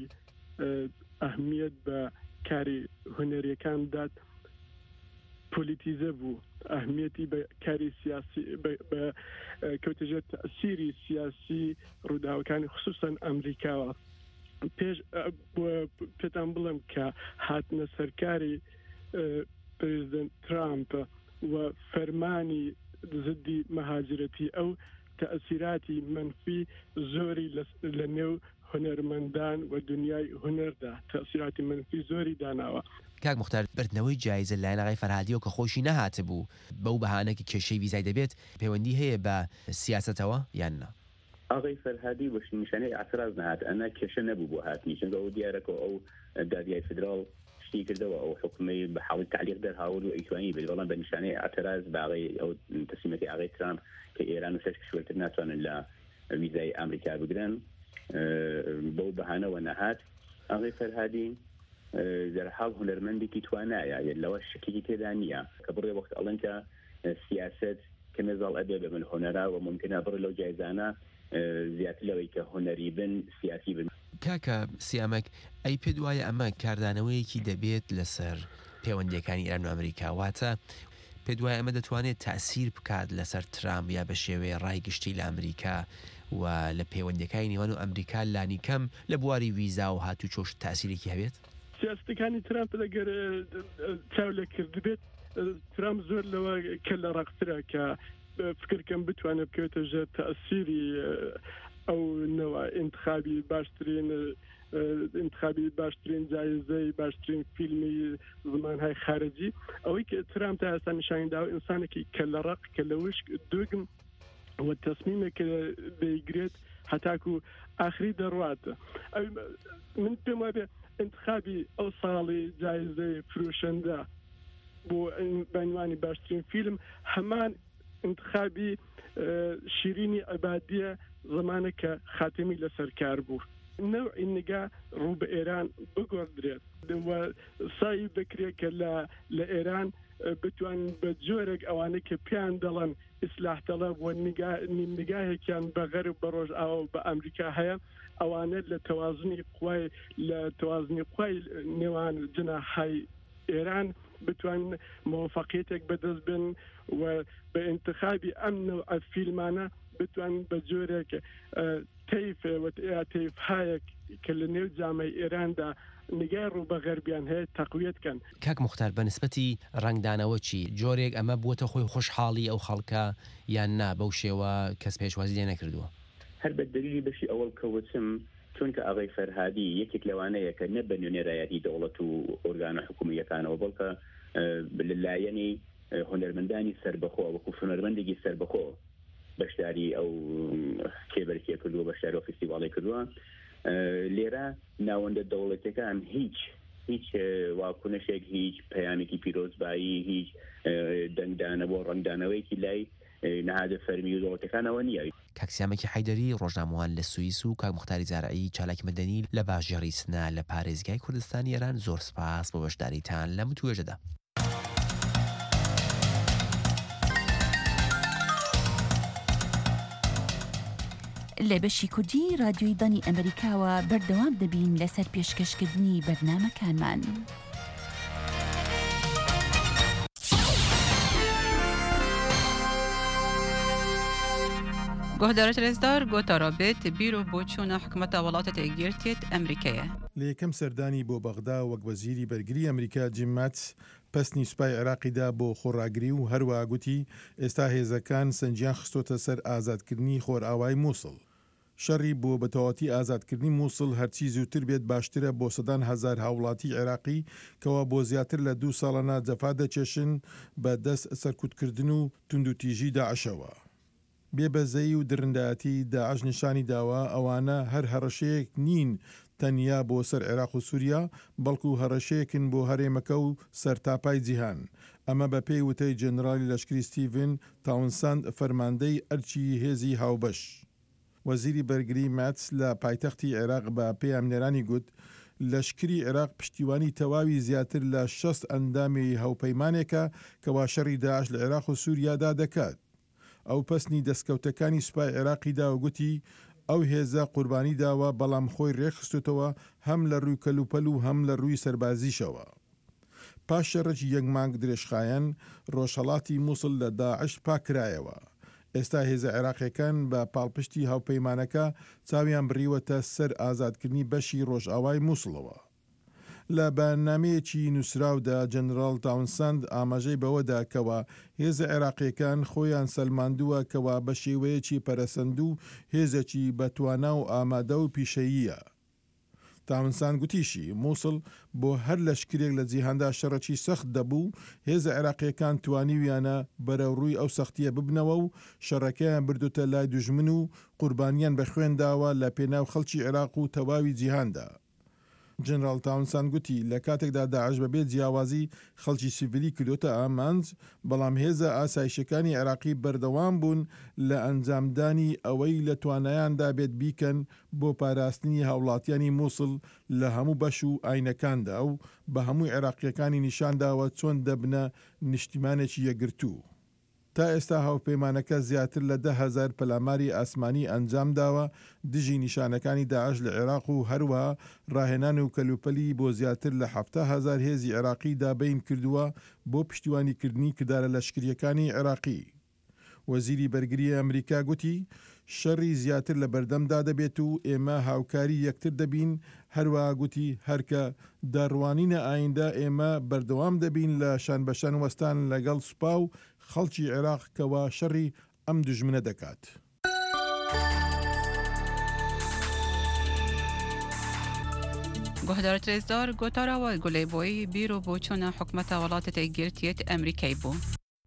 ئەهمیەت بە کاری هونەریەکان داد پۆلیتیزە بوو ئەهمیەتی بە کاری سیاسی بە کەوتەژێت تەسیری سیاسی ڕووداوەکانی خصوصەن ئەمریکاوە پێش پێتان بڵم کە هاتنە سەرکاری پرزیدنت ترامپ و فەرمانی زدی مەهاجرەتی ئەو تەسیراتی منفی زۆری لە نێو هونەرمەندان و دنیای هونەردا تەسیراتی منفی زۆری داناوە. کاک مختار بردنەوەی جایزە لایەن ئاغای فەرهادیەوە کە خۆشی نەهاتە بوو بەو بەهانەکی کێشەی ویزای دەبێت پەیوەندی هەیە بە سیاسەتەوە یان نا؟ ئاغای فەرهادی بە نیشانەی اعتراض نەهات ئەنا کێشە نەبوو بۆ هاتنی چونکە ئەو دیارەکە ئەو دادیای فدراڵ شتی کردەوە ئەو حکومەی بە حاڵی تعلیق دەرهاوڵ و ئەیتوانی بێت بەڵام بە نیشانەی اعتراض بە ئاغای ئەو تەسلیمەتی ئاغای ترامپ کە ئێران و شەش کشوەرتر ناتوانن لە ویزای ئەمریکا بگرن بەو بەهانەوە نەهات. ئاغای فەرهادی دەرحاڵ هونەرمەندێکی توانایە لەوە شکێکی تێدا نییە کە بڕێ وەخت ئەڵەن کە سیاست کە مێزاڵ ئەبێ بە من هۆنەرا و ممکنە بڕێ لەو جایزانە زیاتر لەوەی کە هۆنەری بن سیاسی بن. کاکە سیامەک ئەی پێ دوایە ئەمە کاردانەوەیەکی دەبێت لەسەر پەیوەندیەکانی ئێران و ئەمریکا واتە پێ دوایە ئەمە دەتوانێت تاسیر بکات لەسەر ترامپ یا بە شێوەیە ڕای گشتی لە ئەمریکا و لە پەیوەندیەکانی نێوان و ئەمریکا لانی کەم لە بواری ویزا و هاتوو چۆش تاسیرێکی هەبێت؟ سیاستەکانی ترامپ لەگەر چاو لە کرد بێت ترامپ زۆر لەوە کە لە ڕاقترە کە فکرکەم بتوانێت بکەوێتە ژێر تەسیری ئەو نەوە انتخابی باشترین انتخابی باشترین جایزەی باشترین فیلمی زمانهای خارجی ئەوەی کە ترامپ تا ئێستا نیشانی داوە ئینسانێکی کە لە ڕق کە لە وشک دوگم و تەسمیمێک دەیگرێت هەتاکو ئاخری دەڕواتە. من پێم وابێ انتخابی ئەو ساڵی جایزەی فروشەندە بۆ بەعنوانی باشترین فیلم هەمان انتخابی شیرینی عەبادیە زمانە کە خاتمی لەسەر کار بوو. نەوعی نگا ڕوو بە ئێران بگۆڕدرێت و سایی بکرێت کە لە ئێران بتوان بە جۆرێک ئەوانە کە پێیان دەڵێن ئیسلاح تەڵەب و نگاهێکیان بە غەرب بە ڕۆژ ئاوە بە ئەمریکا هەیە ئەوانە لە تەوازنی قوای لە تەوازنی قوای نێوان جناحای ئێران بتوان موفقیتێک بەدەست بن و بە انتخابی ئەم نەوع فیلمانە بتوان بە جۆرێک تەیف تەیفهایەک کە لە نێو جامعەی ئێراندا نگای ڕوو بە غەربیان هەیە تەقویەتکەن. کاک مختار بە نسبەتی ڕنگدانەوە چی جۆرێک ئەمە بووەتە خۆی خۆشحاڵی ئەو خەڵکە یان نا بەو شێوە کەس پێشوازی لێ نەکردووە؟ هەر بە دلیلی بەشی ئەوڵ کەوتم چونکە ئاغای فەرهادی یەکێک لەوانەیە کە نە بە نوێنێرایەتی دەوڵەت و ئۆرگانە حکوومیەکانەوە بەڵکە لەلایەنی هونەرمەندانی سەربەخۆ وەکو هونەرمەندێکی سەربەخۆ بەشداری ئەو کێبەرکیە کردووە بەشداری ئەو فستیڤاڵی کردووە. لێرە ناوەندە دەوڵەتەکان هیچ هیچ واکوونەشێک هیچ پەیامێکی پیرۆزبایی هیچ دەنگدانە بۆ ڕنگدانەوەیکی لای نەهادە فەرمی و دەوڵەتەکانەوە نییە. کاکسیامێکی حیدەری ڕۆژنامەوان لە سوئیس و کاک مختاری زارعی چالاکی مەدەنی لە باژێڕی سنە لە پارێزگای کوردستانی ئێران زۆر سپاس بۆ بەشداریتان لە متوێژەدا. لە بەشی کوردی رادیۆی دانی ئەمریکاوە بەردەوام دەبین لەسەر پێشکەشکردنی بەرنامەکانمان. گۆهدارە رێزدار گۆتارابێت بیرۆ بۆ چوونە حکومەتە وڵاتە تێگیرتێت ئەمریکایە. لە یەکەم سەردانی بۆ بەغدا وەک وەزیری بەرگری ئەمریکا جیم ماتس پەسنی سوپای عێراقیدا بۆ خۆڕاگری و هەروە گوتی ئێستا هێزەکان سەنجیان خستۆتە سەر ئازادکردنی خۆرئاوای مووسڵ. شەڕی بۆ بەتەواتی ئازادکردنی مووسڵ هەرچی زووتر بێت باشترە بۆ سەدان هەزار هاوڵاتی عێراقی کەوا بۆ زیاتر لە دوو ساڵانە جەفا دەچێشن بە دەست سەرکوتکردن و توندوتیژی داعشەوە. بێبەزەی و درندایەتی داعش نیشانی داوە ئەوانە هەر هەڕەشەیەک نین تەنیا بۆ سەر عێراق و سووریا بەڵکو هەڕەشەیەکن بۆ هەرێمەکە و سەرتاپای جیهان. ئەمە بە پێی وتەی جەنرالی لەشکری ستیڤن تاونساند فەرماندەی ئەرچی هێزی هاوبەش. وەزیری بەرگری ماتس لە پایتەختی عێراق بە پێی ئەمنێرانی گوت لەشکری عێراق پشتیوانی تەواوی زیاتر لە شەست ئەندامی هەوپەیمانێکە کەوا شەڕی داعش لە عێراق و سووریادا دەکات. ئەو پەسنی دەستکەوتەکانی سوپای عێراقیدا و گوتی ئەو هێزە قوربانی داوە بەڵام خۆی ڕێخستوتەوە هەم لە ڕووی کەلوپەل و هەم لە ڕووی سەربازیشەوە. پاش شەڕێکی یەک مانگ درێژخایەن ڕۆژهەڵاتی مووسڵ لە داعش پاکرایەوە. ئێستا هێزە عێراقیەکان بە پاڵپشتی هاوپەیمانەکە چاویان بڕیوەتە سەر ئازادکردنی بەشی ڕۆژئاوای مووسڵەوە. لە بەیاننامەیەکی نووسراودا جەنەرال تاونسەند ئاماژەی بەوەدا کەوە هێزە عێراقیەکان خۆیان سەلماندووە کەوا بە شێوەیەکی پەرەسەند و هێزێکی بەتوانا و ئامادە و پیشەییە. تاونسان گوتیشی مووسڵ بۆ هەر لەشکرێک لە جیهاندا شەڕەکی سەخت دەبوو، هێزە عێراقیەکان توانیویانە بەرەو ڕووی ئەو سەختیە ببنەوە و شەڕەکەیان بردوتە لای دوژمن و قوربانیان بە خوێنداوە لە پێناو خەڵکی عێراق و تەواوی جیهاندا. جنرال تاونسان گوتی لە کاتێکدا داعش بەبێ جیاوازی خەڵکی سیڤیلی کردوتە ئامانج، بەڵام هێزە ئاسایشەکانی عێراقی بەردەوام بوون لە ئەنجامدانی ئەوەی لە توانایاندا بێت بیکەن بۆ پاراستنی هاوڵاتیانی مووسڵ لە هەموو بەش و ئاینەکاندا و بە هەمووی عێراقیەکانی نیشانداوە چۆن دەبنە نیشتیمانێکی یەکگرتوو. تا ئێستا هاوپەیمانەکە زیاتر لە ده هەزار پەلاماری ئاسمانی ئەنجام داوە دژی نیشانەکانی داعش لە عێراق و هەروەها ڕاهێنان و کەلوپەلی بۆ زیاتر لە هەفتە هەزار هێزی عێراقی دابین کردووە بۆ پشتیوانیکردنی کردارە لەشکریەکانی عێراقی. وەزیری بەرگریە ئەمریکا گوتی شەڕی زیاتر لە بەردەمدا دەبێت و ئێمە هاوکاری یەکتر دەبین. هەروەها گوتی هەرکە داڕوانینە ئایندا ئێمە بەردەوام دەبین لە شانبەشان وەستان لەگەڵ سوپا و خەڵکی عێراق کەوا شەڕی ئەم دوژمنە دەکات. گۆهدار رێزدار گۆتاراوە گولەیبۆی بیرۆ بۆ چۆنە حکومەتە وڵاتە تێگرتیێت ئەمریکای بوو.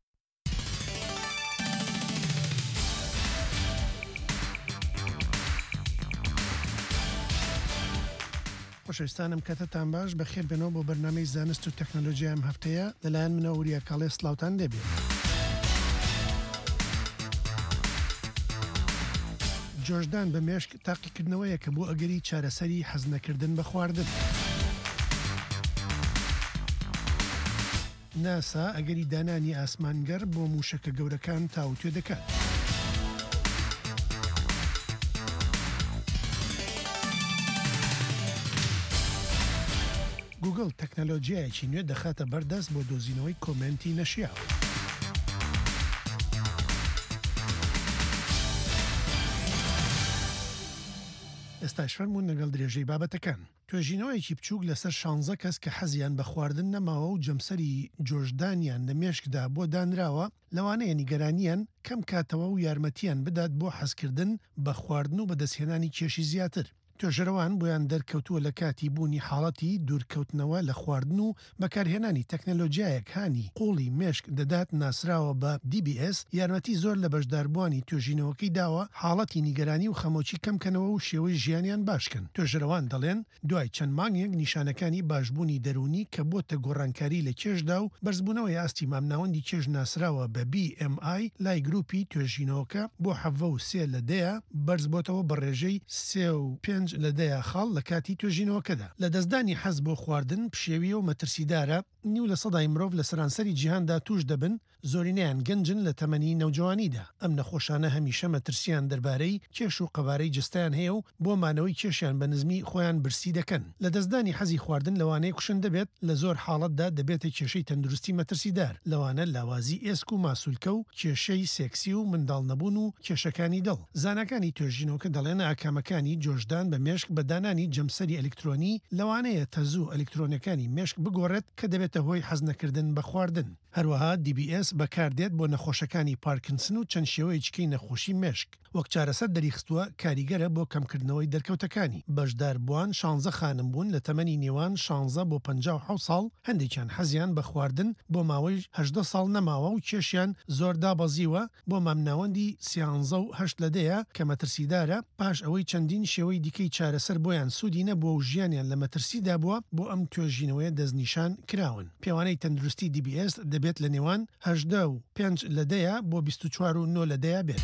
خۆشەویستانم کەتتان باش بەخێر بێنەوە بۆ بەرنامەی زانست و تەکنۆلۆژیا ئەم هەفتەیە لەلایەن منە وریە کاڵێ سلااوان دەبێت. جۆشدان بە مێشک تاقیکردنەوەیە کە بۆ ئەگەری چارەسەری حەز نەکردن بە خواردن. ناسا ئەگەری دانانی ئاسمانگەر بۆ موشەکە گەورەکان تاوتوێ دەکات. گوگل تەکنەلۆژیایەکی نوێ دەخاتە بەردەست بۆ دۆزینەوەی کۆمنتی نەشیاوە. ئێستاش فەرمونون لەگەڵ درێژەی بابەتەکان. توێژینەوەیەکی بچووک لەسەر شانزە کەس کە حەزیان بە خواردن نەماوە و جەمسەری جۆشدانیان لە مێشکدا بۆ دانراوە، لەوانەیە نیگەرانیان کەم کاتەوە و یارمەتیان بدات بۆ حەزکردن بە خواردن و بەدەستهێنانی کێشی زیاتر. توێژەرەوان بۆیان دەرکەوتووە لە کاتی بوونی حاڵەتی دوورکەوتنەوە لە خواردن و بەکارهێنانی تەکنەلۆژیایەک هانی قوڵی مێشک دەدات ناسراوە بە دی بی ئێس یارمەتی زۆر لە بەشداربووانی توێژینەوەکەی داوە حاڵەتی نیگەرانی و خەمۆکی کەمکەنەوە و شێوەی ژیانیان باشکن. توێژەرەوان دەڵێن دوای چەند مانگێک نیشانەکانی باشبوونی دەرونی کە بۆتە گۆڕانکاری لە کێشدا و بەرزبوونەوەی ئاستی مامناوەندی کێژ ناسراوە بە بی ئەم ئای لای گروپی توێژینەوەکە بۆ حەڤە و سێ لە دەیە بەرز بۆتەوە بە ڕێژەی سێ و پێنج لە دەیە خاڵ لە کاتی توێژینەوەکەدا. لە دەستدانی حەز بۆ خواردن پشێویە و مەترسیدارە نیو لە سەدای مرۆڤ لە سەرانسەری جیهاندا توش دەبن، زۆرینیان گەنجن لە تەمەنی نەوجوانیدا. ئەم نەخۆشانە هەمیشە مەترسیان دەربارەی کێش و قەبارەی جستیان هەیە و بۆ مانەوەی کێشیان بە نزمی خۆیان برسی دەکەن. لە دەستدانی حەزی خواردن لەوانەیە کوشن دەبێت، لە زۆر حاڵەتدا دەبێتە کێشەی تەندروستی مەترسیدار، لەوانە لاوازی ئێسک و ماسوولکە و کێشەی سێکسی و منداڵ نەبوون و کێشەکانی دڵ. زانەکانی توێژینەوەکە دەڵێنە ئاکامەکانی جۆشدان بە مێشک بەدانانی جەمسەری ئەلکترۆنی لەوانەیە تەزوو ئەلکترۆنەکانی مێشک بگۆڕێت کە دەبێتە هۆی حەز نەکردن بە خواردن. هەروەها دی بی ئێس بەکاردێت بۆ نەخۆشەکانی پارکنسن و چەند شێوەیەکەی نەخۆشی مێشک. وەک چارەسەر دەریخستووە کاریگەرە بۆ کەمکردنەوەی دەرکەوتەکانی. بەشدار بووان شانزە خانم بوون لە تەمەنی نێوان شانزە بۆ پەنجا و حەوت ساڵ، هەندێکیان حەزیان بە خواردن بۆ ماوەی هەژدە ساڵ نەماوە و کێشیان زۆر دابەزیوە بۆ مامناوەندی سیانزە و هەشت لەدەیە کە مەترسیدارە، پاش ئەوەی چەندین شێوەی دیکەی چارەسەر بۆیان سوودی نەبووە و ژیانیان لە مەترسیدا بووە بۆ ئەم توێژینەوەی دەستنیشان کراون. پێوانەی تەندروستی دی بی ئێس دەبێت لە نێوان هەژدە و پێنج لەدەیە بۆ بیست و چوار و نۆ لەدەیە بێت.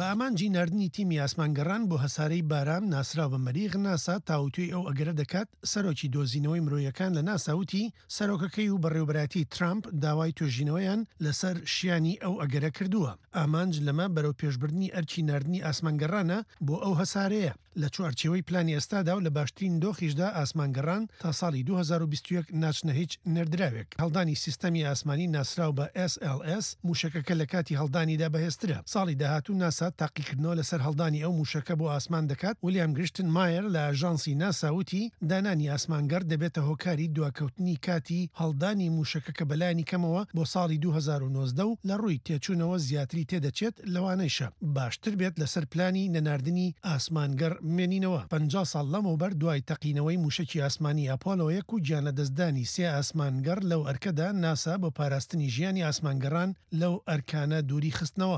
بە ئامانجی نردنی تیمی ئاسمانگەڕان بۆ هەسارەی بارام ناسرا بە مەریخ ناسا تاوتوی ئەو ئەگەرە دەکات سەرۆکی دۆزینەوەی مرۆیەکان لە ناساوتی سەرۆکەکەی و بەڕێوەبەتی ترامپ داوای توێژینەوەیان لەسەر شیانی ئەو ئەگەرە کردووە. ئامانج لەمە بەرەو پێشبردننی ئەرکی نردنی ئاسمانگەڕانە بۆ ئەو هەسارەیە لە چوارچێوەی پلانی ئێستادا و لە باشترین دۆخیشدا ئاسمانگەڕان تا ساڵی دوو هەزار و بیست و یەک ناچنە هیچ نردراوێک. هەڵدانی سیستەمی ئاسمانی ناسرااو بە ئس ئەل ئەس موشەکەکە لە کاتی هەڵدانیدا بەهێزترە. ساڵی داهاتوو ناسا تاقیکردنەوە لەسەر هەڵدانی ئەو موشەکە بۆ ئاسمان دەکات. ویلیام گرشتن مایر لە ئاژانسی ناساوتی دانانی ئاسمانگەڕ دەبێتە هۆکاری دواکەوتنی کاتی هەڵدانی موشەکە کە بەلایانی کەمەوە بۆ ساڵی دوو هەزار و نۆزدە و لە ڕووی تێچوونەوە زیاتری تێدەچێت لەوانەیشە باشتر بێت لەسەر پلانی نەناردنی ئاسمانگەڕ مێنینەوە. پەنجا ساڵ لەمەوبەر دوای تەقینەوەی موشکی ئاسمانی ئاپۆلۆ یەک و گیانە دەستدانی سێ ئاسمانگەڕ لەو ئەرکەدا ناسا بۆ پاراستنی ژیانی ئاسمانگەڕان لەو ئەرکانە دووری خستنەوە.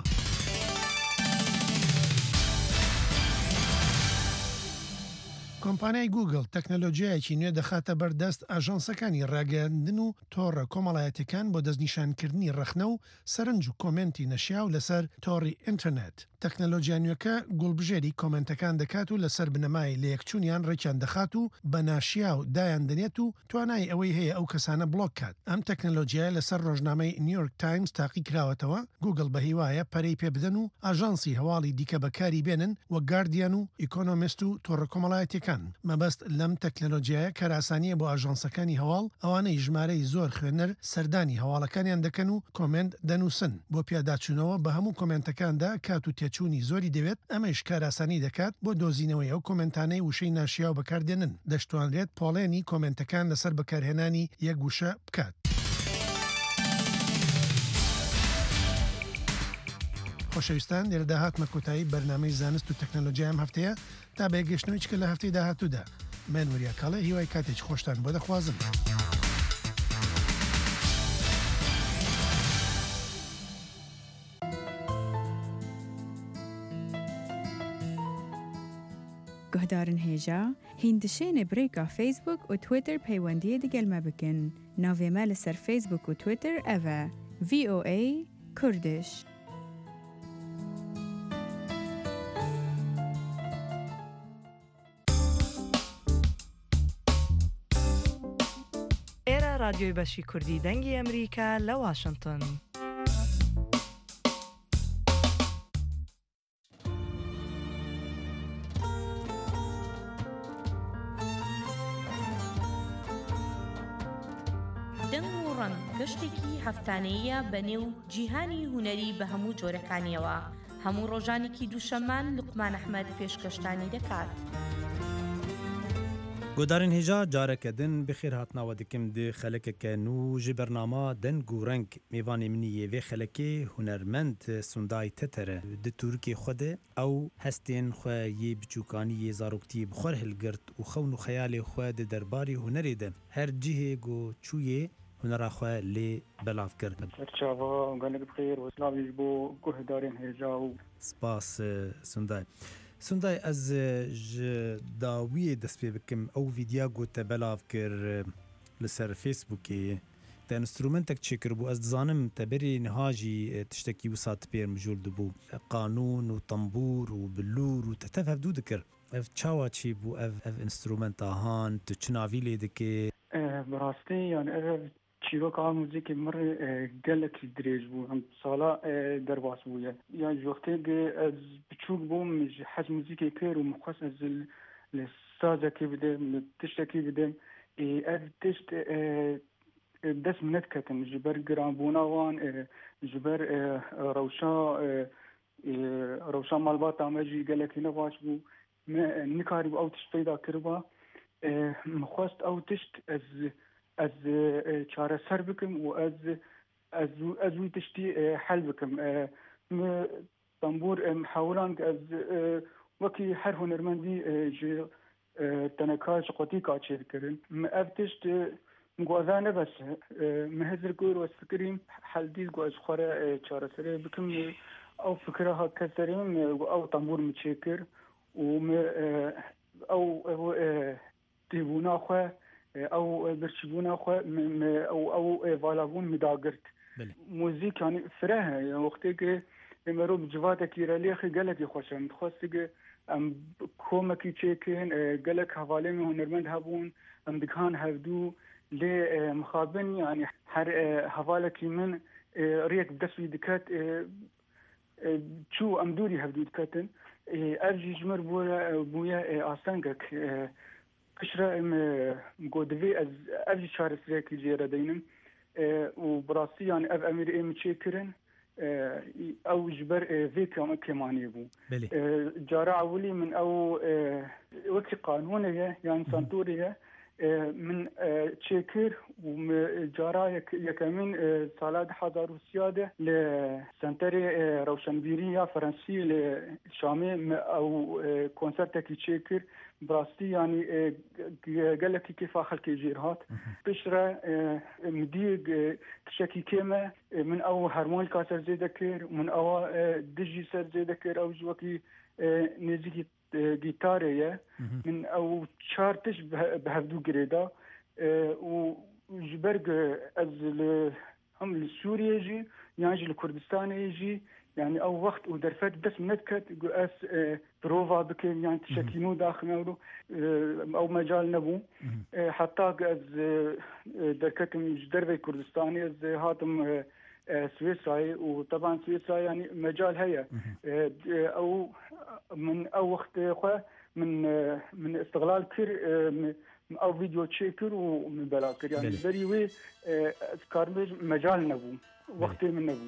کۆمپانیای گوگل تەکنەلۆژیایەکی نوێ دەخاتە بەردەست ئاژانسەکانی ڕاگەاندن و تۆڕە کۆمەڵایەتەکان بۆ دەستنیشانکردنی ڕەخنە و سەرنج و کۆمنتی نەشیاو لەسەر تۆڕی ئینتەرنێت. تەکنەلۆژیانوەکە گوڵبژێری کۆمنتەکان دەکات و لەسەر بنەمای لە یەکچوونیان ڕێکیان دەخات و بە ناشیا و دایان دەنێت و توانای ئەوەی هەیە ئەو کەسانە بڵۆک کات. ئەم تەکنەلۆژیای لەسەر ڕۆژنامەی نیویۆرک تایمز تاقی کراوەتەوە. گوگل بە هیوایە پەرەی پێ بدەن و ئاژانسی هەواڵی دیکە بەکاری بێنن وە گاردیان و ئیکۆنۆمیست و تۆڕە کۆمەڵایەتەکان. مەبەست لەم تەکنەلۆژیایە کەراسانیە بۆ ئاژانسەکانی هەواڵ ئەوانەی ژمارەی زۆر خوێنەر سەردانی هەواڵەکانیان دەکەن و کۆمنت دەنووسن. بۆ پیاداچوونەوە بە هەموو کۆمنتەکاندا کات و تێچوونی زۆری دەوێت. ئەمەش کاراسانی دەکات بۆ دۆزینەوەی ئەو کۆمنتانەی وشەی ناشیاو بەکاردێنن. دەشتوانرێت پۆڵێنی کۆمنتەکان لەسەر بەکارهێنانی یەک گوشە بکات. خۆشەویستان لێرە داهاتمە کۆتایی بەرنامەی زانست و تەکنەلۆژیام هەفتەیە تا بەیەگەشتنەوەی کە لە هەفتەی داهاتوودا من وریە کاڵە هیوای کاتێک خۆشتان بۆ دەخوازم. گهدارن هێژا هیندشێنێ برێکا فیسبوک و تویتر پەیوەندیە دەگەلمە بکەن. ناوێمە لەسەر فیسبوک و تویتر ئەڤە ڤی ئۆ ئەی کوردش. ئێرە رادیۆی بەشی کوردی دەنگی ئەمریکا لە واشنگتن. گەشتێکی هەفتانەیە بە نێو جیهانی هونەری بە هەموو جۆرەکانیەوە. هەموو ڕۆژانێکی دووشەمان لوقمان ئەحمەد پێشکەشتانی دەکات. گۆدارن هێژا جارێکە دن بخێر هاتناوە دکم دێ خەلەکەکە و ji بەرنامە دەنگ و ڕەنگ میوانê منî yê vê xelekê hunermend Sundayê Tetere di Tirkiyê xwe de ew hestên xwe yê biçûkanî yê zaroktiyê bi xwe hilgirt û xewn û xeyalê xwe di derbarê hunerê de her cihê got çûyê hunera xwe lê belav kir. Çava gelek bixêr û slavî bo guhdarên hêja û spas Sunday. Sunday ez ji dawiyê dest pê bikim ew vîdya got te belav kir li ser Facebookê te instrumentek çêkir bû ez dizanim te berê niha jî tiştekî wisa ti pêr mijûl dibû qanûn û tembûr û billûr û te tev hevdû dikir ev çawa çî bû ev ev instrumenta han tu çi navî lê dikê bi rastî yani ev çîroka muzîkê mir gelekî dirêj bû em sala derbas bûye yani ji wextê ez biçûk bûm ji hez muzîkê kir û mixwest ez li sazekê bidim li tiştekî bidim ev tişt dest min nediketin ji ber giranbûna wan ji ber rewşa rewşa malbata me jî gelekî ne baş bû me nikarîbû ew tişt peyda kiriba mixwest ew tişt ez ez çareser bikim û ez ez ez wî tiştî hel bikim me tembûr hewlan ez wekî her hunermendî ji teneka ji qotika çê dikirin me ev tişt گوازا نبس مهزر گور و فکریم حل دیز گواز خوره چارسره بکم او فکره ها کسریم او تنبور مچکر و او دیوونا خو او برشبونا خو او او والابون مداگرت موزیک یعنی فره وقتی که مرو بجواتك يراليخي قالك خوشم تخوستك ام كومكي تشيكن قالك حوالي هنرمند هبون ام دكان هفدو لي مخابن يعني حوالك من ريك بدسوي دكات شو ام دوري هفدو دكاتن ارجي جمر بويا بويا اسانجك قشرة مقودفي از ارجي شارس ريك جيرا دينم وبراسي يعني اف امير ام تشيكرن او جبر فيكم كمان يبو جارة عولي من او وقت قانونية يعني سنتورية من تشيكر وجارة يكمن صالات حضر وسيادة لسنتري روشنبيرية فرنسية لشامي او كونسرتك تشيكر براستي يعني قال لك كيف اخل كيجيرهات بشرة مديق تشكي كيما من او هرمونيكا سر زي ذكر من او دجي سر زي ذكر او جوكي نزيكي جيتارية من او شارتش بهفدو جريدا وجبرق از هم لسوريا يجي يعني لكردستان يجي يعني او وقت ودرفت بس ندكت اس بروفا بكم يعني تشكينو داخل او مجال نبو حتى از دركتم درفي كردستاني از هاتم سويسراي وطبعا سويسراي يعني مجال هي او من او وقت خو من من استغلال كر او فيديو تشيكر ومن بلاكر يعني بري وي كارمج مجال نبو وقت من نبو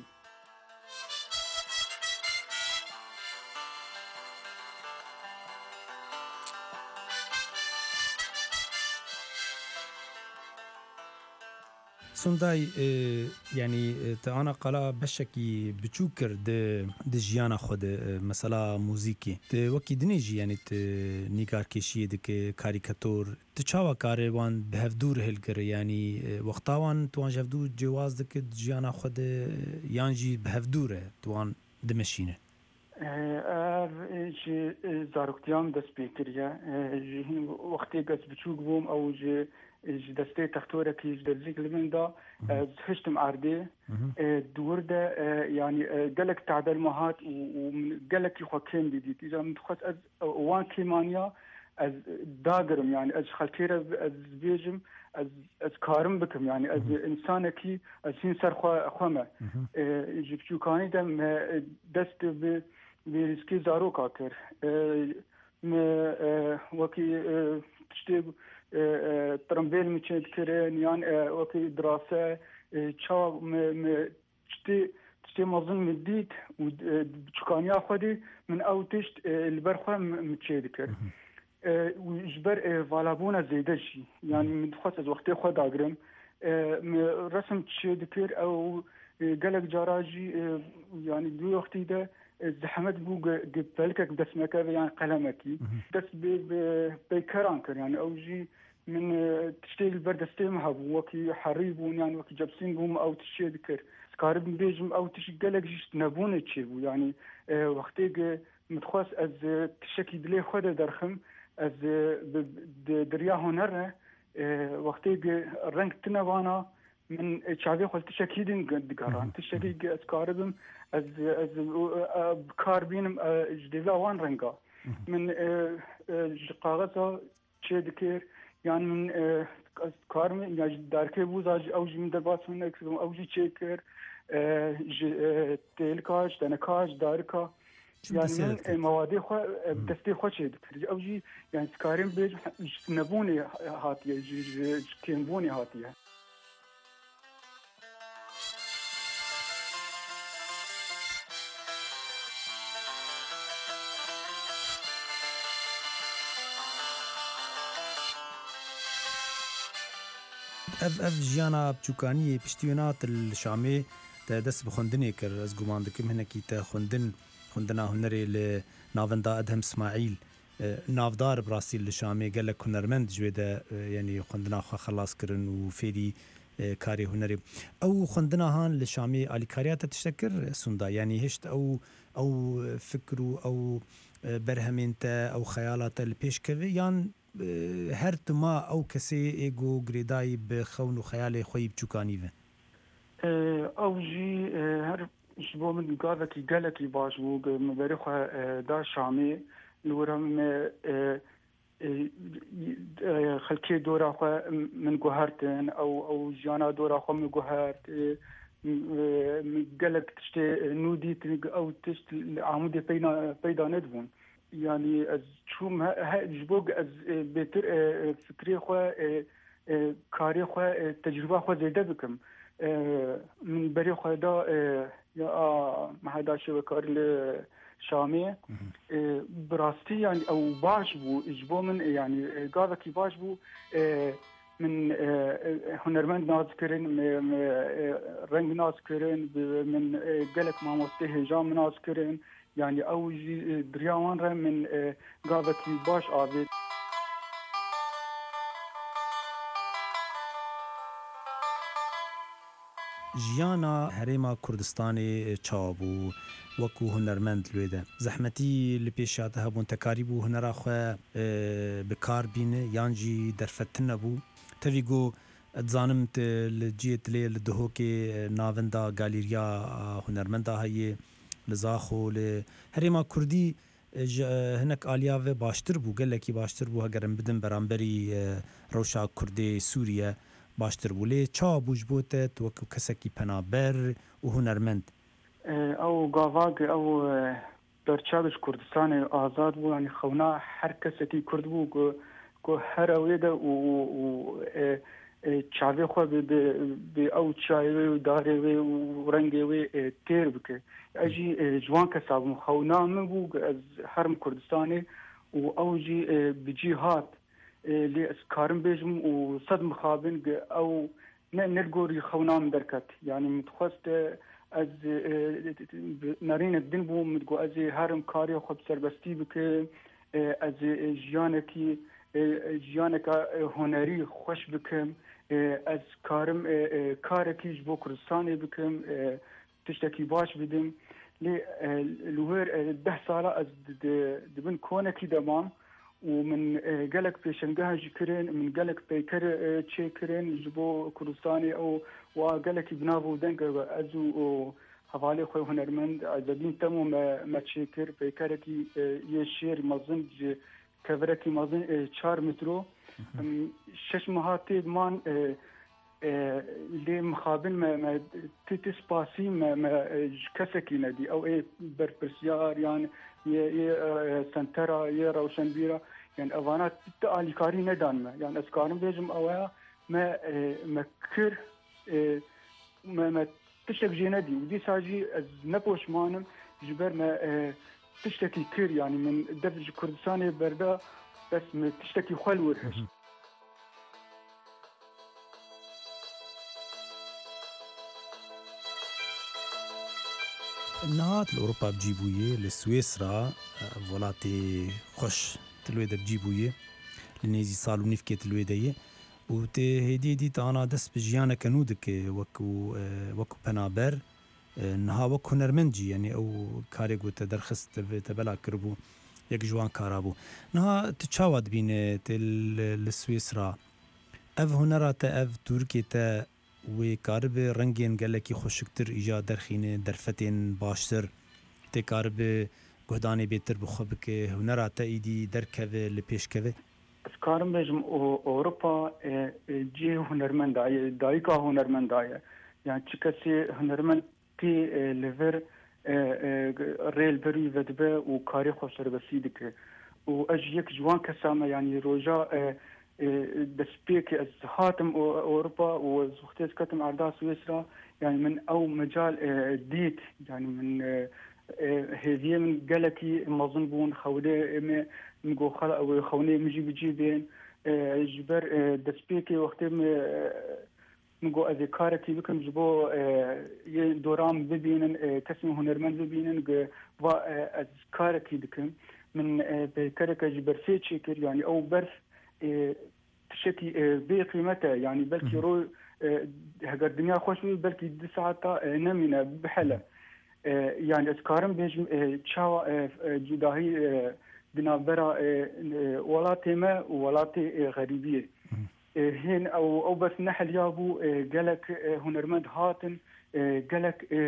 سنداي يعني تانا قلا بشكي بتشوكر د د جيانا خود مثلا موزيكي ت وكي دنيجي يعني ت نيكار كيشي دك كاريكاتور تشاوا كاروان بهفدور هلكر يعني وقتاوان توان جفدو جواز دك جيانا خود يانجي بهفدور توان دمشينه اه جي زاروكتيام د سبيكريا وقتي قص بتشوك بوم او جي دستي تختورة كيش درزيك لمن دا هشتم عردي دور دا يعني قلق تعدل مهات وقلق يخوا كيم ديديت إذا متخص أز وان كيمانيا أز داقرم يعني أز خلكيرة أز بيجم أز أز كارم بكم يعني أز إنسانة كي أز هين سر خوا خوما جبشو كاني دم دست ب بريسكي زارو كاكر وكي تشتي ترمبيل مچد کرن یان وقتی دراسه چا م تشتي تشتي مظن مديت وچکانیا خودی من او تشت البرخه مچد کر وجبر فالابونا زیدشی یعنی من خاص از وقتی خود اگرم رسم تشد کر او قالك جراجي يعني دو وقتي ده زحمت بو قبلك دسمك يعني قلمكي دس بكران كر يعني اوجي من تشتي البرد استيم هبو وكي حريبون يعني وكي جبسين بوم او تشي ذكر سكارب بيجم او تشي قالك جيش نبون تشيبو يعني وقتي متخص از تشكي دلي خود درخم از دريا هنر وقتي الرنگ تنوانا من شعبي خلت تشكيدين دقاران تشكي اسكاربم از از كاربينم جديلا وان رنگا من قاغصا چه دكير يعني من كارم يعني داركي بوزاج او من دربات من او جي تشيكر تيلكاش تنكاش داركا يعني من مواد خو دستي خو چه دكير او جي يعني كارم بيج نبوني هاتيه كينبوني هاتيه اف اف جیانا بچوکانی پشتیونات الشامی تا دست بخوندنی کر از گمان دکم هنکی تا خوندن خوندنا هنری لناوندا ادهم اسماعیل نافدار براسیل الشامی قال لك هنرمند جويده يعني خوندنا خو خلاص کرن و فيدي كاري هنري او خوندنا هان الشامي علي كاريات تشتكر سندا يعني هشت او او فكرو او برهمنتا او خيالات البيشكوي يعني هر تما او کسی ایگو گریدای به خون و خیال خویب چوکانی و او جی هر شبو من قاذكي قالكي باش بو مباريخة دا شامي الورم خلكي دورا خو من جوهرتن او او جانا دورا خو من جوهرت قالك تشتي نودي او تشت عمودي بينا بيدا ندبون يعني از شوم ها جبوق از بتر فكري خو كاري خو تجربه خو زياده بكم من بري خو دا يا ما حدا شو كار شامي براستي يعني او باش بو اجبو من يعني قاذكي باش بو من هنرمند ناز كرين رنگ ناز كرين من قلق ماموسته هجام ناز كرين يعني او درياوان را من قاذكي باش آبید ژیانا هەرێما کوردستانی چاوبوو وەکو هونەرمەند لێدە زەحمەتی لە پێشات هەبوون تەکاری بوو هونەراخوا بکار بینە یانجی دەرفەتن نەبوو تەوی گۆ ئەتزانم لە جێت لێ لە دهۆکێ ناوندا گالێریا هونەرمەندا هەیە لە زاخۆ لە هەرێما کوردی هەنێک ئالیاوێ باشتر بوو گەلێکی باشتر بوو هەگەرم بدن بەرامبەری ڕەوشا کوردی سووریە باشتر بوو لێ چا بووش بۆتە وەکو کەسێکی پەنابەر و هونەرمەند ئەو گاواگ ئەو بەرچاوش کوردستانی ئازاد بوو ینی خەونا هەر کەسێکی کورد بوو گۆ هەرەوێدە و چاوێ خۆ بێ ئەو چاوێ و دارێوێ و ڕەنگێوێ تێر بکە ئەژی جوان کەسا بووم خەونا من بوو ئەز هەرم کوردستانی و ئەوژی بجی هات لێ ئەس کارم بێژم و سەد مخابن ئەو نەرگۆری خەونام دەرکەت یعنی متخواست از نارین دین بوم متگو از هرم کاری خود سربستی بکه از جیانکی جیانکا هنری خوش بکم از کارم کارکیش بو کردستانی بکم تشتکی باش بدم لی لوهر ده ساله از دبن کونکی دمان ومن قالك بيشنقها جكرين من قالك بيكر تشي كرين جبو كردستاني او وقالك بنابو دنك ازو حوالي خوي هنرمند عزبين تمو ما تشيكر بيكركي يشير مازن كفركي مازن چار مترو شش مهاتي مان لي مخابن ما تتس باسي ما كسكي ندي او اي بربرسيار يعني يه سنترا يه روشنبيرا يعني اوانات تالي كاري ندان ما يعني اسكارم بيجم اويا ما ما كر ما ما تشتك جيندي ودي ساجي از نبوش مانم جبر ما تشتكي كر يعني من دفج كردستاني بردا بس ما تشتكي خل ورهش نهات لأوروبا بجيبوية لسويسرا ولاتي خوش تلويدا بجيبوية لنيزي صالو نفكي تلويداية و تي هدي دي تانا دس بجيانا كنودك وكو وكو بنابر نها وكو نرمنجي يعني او كاريغو تدرخص تبلا كربو يك جوان كارابو نها تشاود بين تل لسويسرا اف هنرا تا اف تركي تا و کارب رنگین گلکی خوشکتر ایجاد درخینه درفتین باشتر تی کارب گهدانی بیتر بخوب که هنرا تا ایدی درکوه لپیشکوه از کارم بجم اوروپا جی هنرمند آیه دایکا هنرمند آیه یعنی چی کسی هنرمند تی لیور ریل بری ودبه و کاری خوش ربسیده که و اج یک جوان کسامه یعنی روژا دسبيك از هاتم اوروبا وزختيز كتم عرضا سويسرا يعني من او مجال ديت يعني من هذه من قالكي مظن بون خولي نقول خلا او خوني مجي بجيبين جبر دسبيكي وقت نقول اذكارتي بكم جبو دورام ببينن كسم هنرمند ببينن و اذكارتي بكم من بكرك جبر سيتشكر يعني او برف تشتي بقيمتها يعني بلكي رو هجر الدنيا خوش بلكي دي ساعة نمينا بحلة يعني أذكارم بيجم تشاو جداهي بنابرة ولاتي ما ولاتي غريبية هين أو أو بس نحل يابو قالك هنرمند هاتن قالك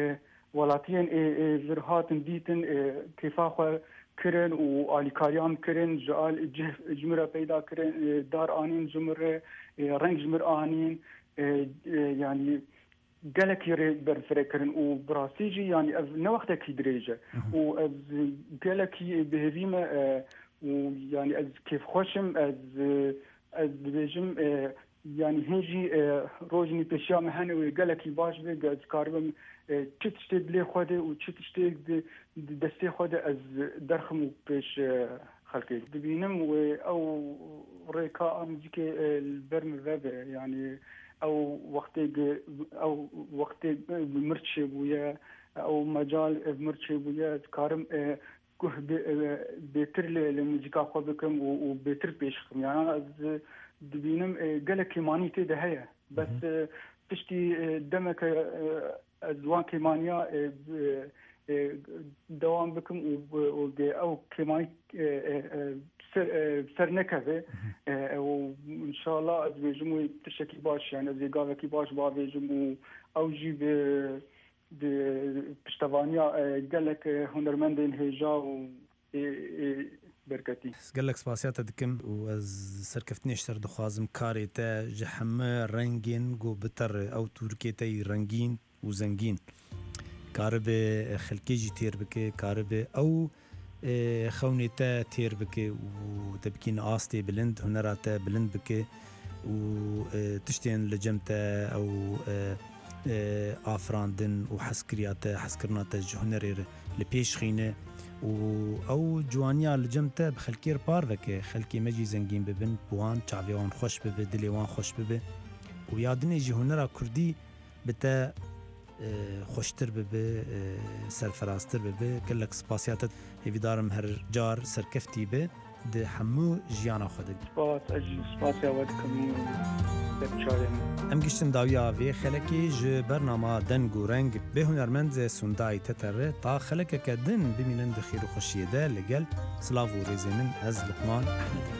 ولاتین ورهاتن دیتن کیفا خو کرن و آلیکاریام کرن جال جمره پیدا کرن دار آنین جمره رنگ جمر آنین يعني قالك يري برفركرن وبراسيجي يعني از نوقتك دريجه واز قالك بهريمه ويعني از كيف خوشم از از بيجم يعني هنجي روجني بشيا مهنوي قالك باش بي از كاربم تشتي لي خوده وتشتي دستي خوده از درخم بيش خلقي دبينم او ريكا موزيك البرم يعني او وقت او وقت مرچه بویا او مجال مرچه بویا کارم بهتر لموزیکا خو بکم و بهتر پیش خم يعني از دبینم گله کیمانی ته ده هيا بس تشتي دمك ازوان كيمانيا دوام بكم و او كيماني سر نكبه وان شاء الله از بيجمو تشكي باش يعني زي قاوكي باش با بيجمو او جي ب بشتوانيا قال لك هنرمندين هيجا و بركتي قال لك سباسيات دكم و سركفتني اشتر دخوازم كاريتا جحمه رنگين جو بتر او تركيتي رنگين و زنگين كاربه خلكيجي تير بك كاربه او خونيتا تير بك و تبكين آستي بلند هنراتا بلند بك و تشتين لجمتا او آفراندن و حسكرياتا حسكرناتا جهنرير لبيش خينه و او جوانيا لجمتا بخلكير بار بك خلكي مجي زنگين ببن بوان چاويوان خوش ببه دليوان خوش ببه و يادني جهنرا كردي بتا خوشتر ببه سرفراستر ببه كلك سپاسياتت هيفي دارم هر جار سركفتي به ده همو جيانا خودك سپاس اجي سپاسيا ودكم بچارم ام گشتن داویا وی خلکی ج برنامه دنگو رنگ به هنرمند سوندای تتره تا خلک کدن بمینن د خیر و خوشی ده لگل سلاو و رزمن از لقمان احمدی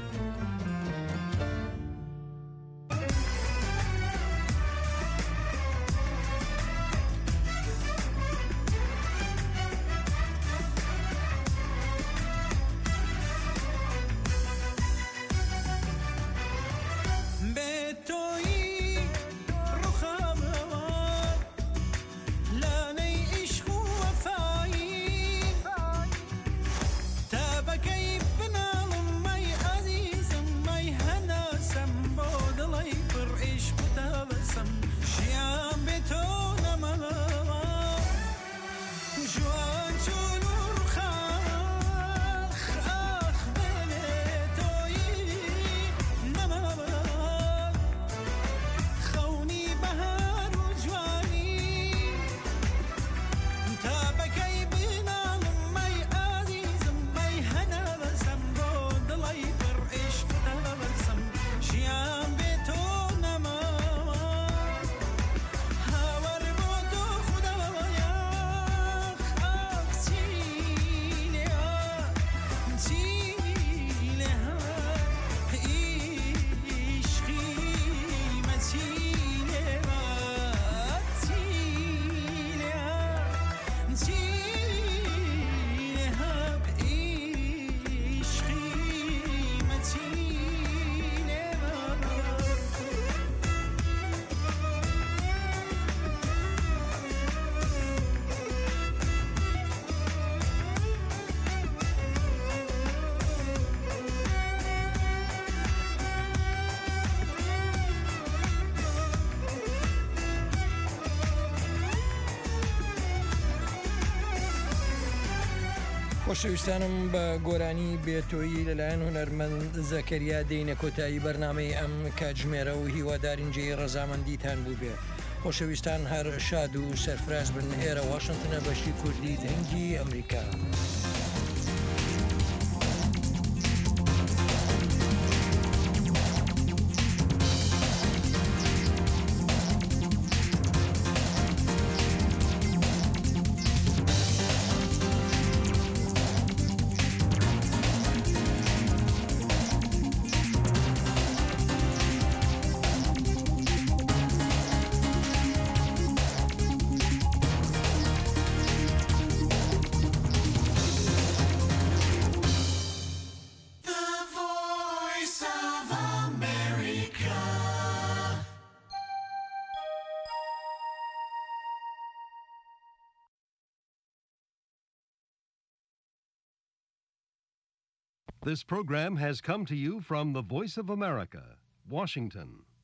خۆشەویستانم بە گۆرانی بێتۆیی لەلایەن هونەرمەند زەکەریا دەینە کۆتایی بەرنامەی ئەم کاتژمێرە و هیوادارینجێی ڕەزامەندیتان بوو بێ. خۆشەویستان هەر شاد و سەرفراز بن ئێرە واشنگتنە بەشی کوردی دەنگی ئەمریکا. This program has come to you from the Voice of America, Washington.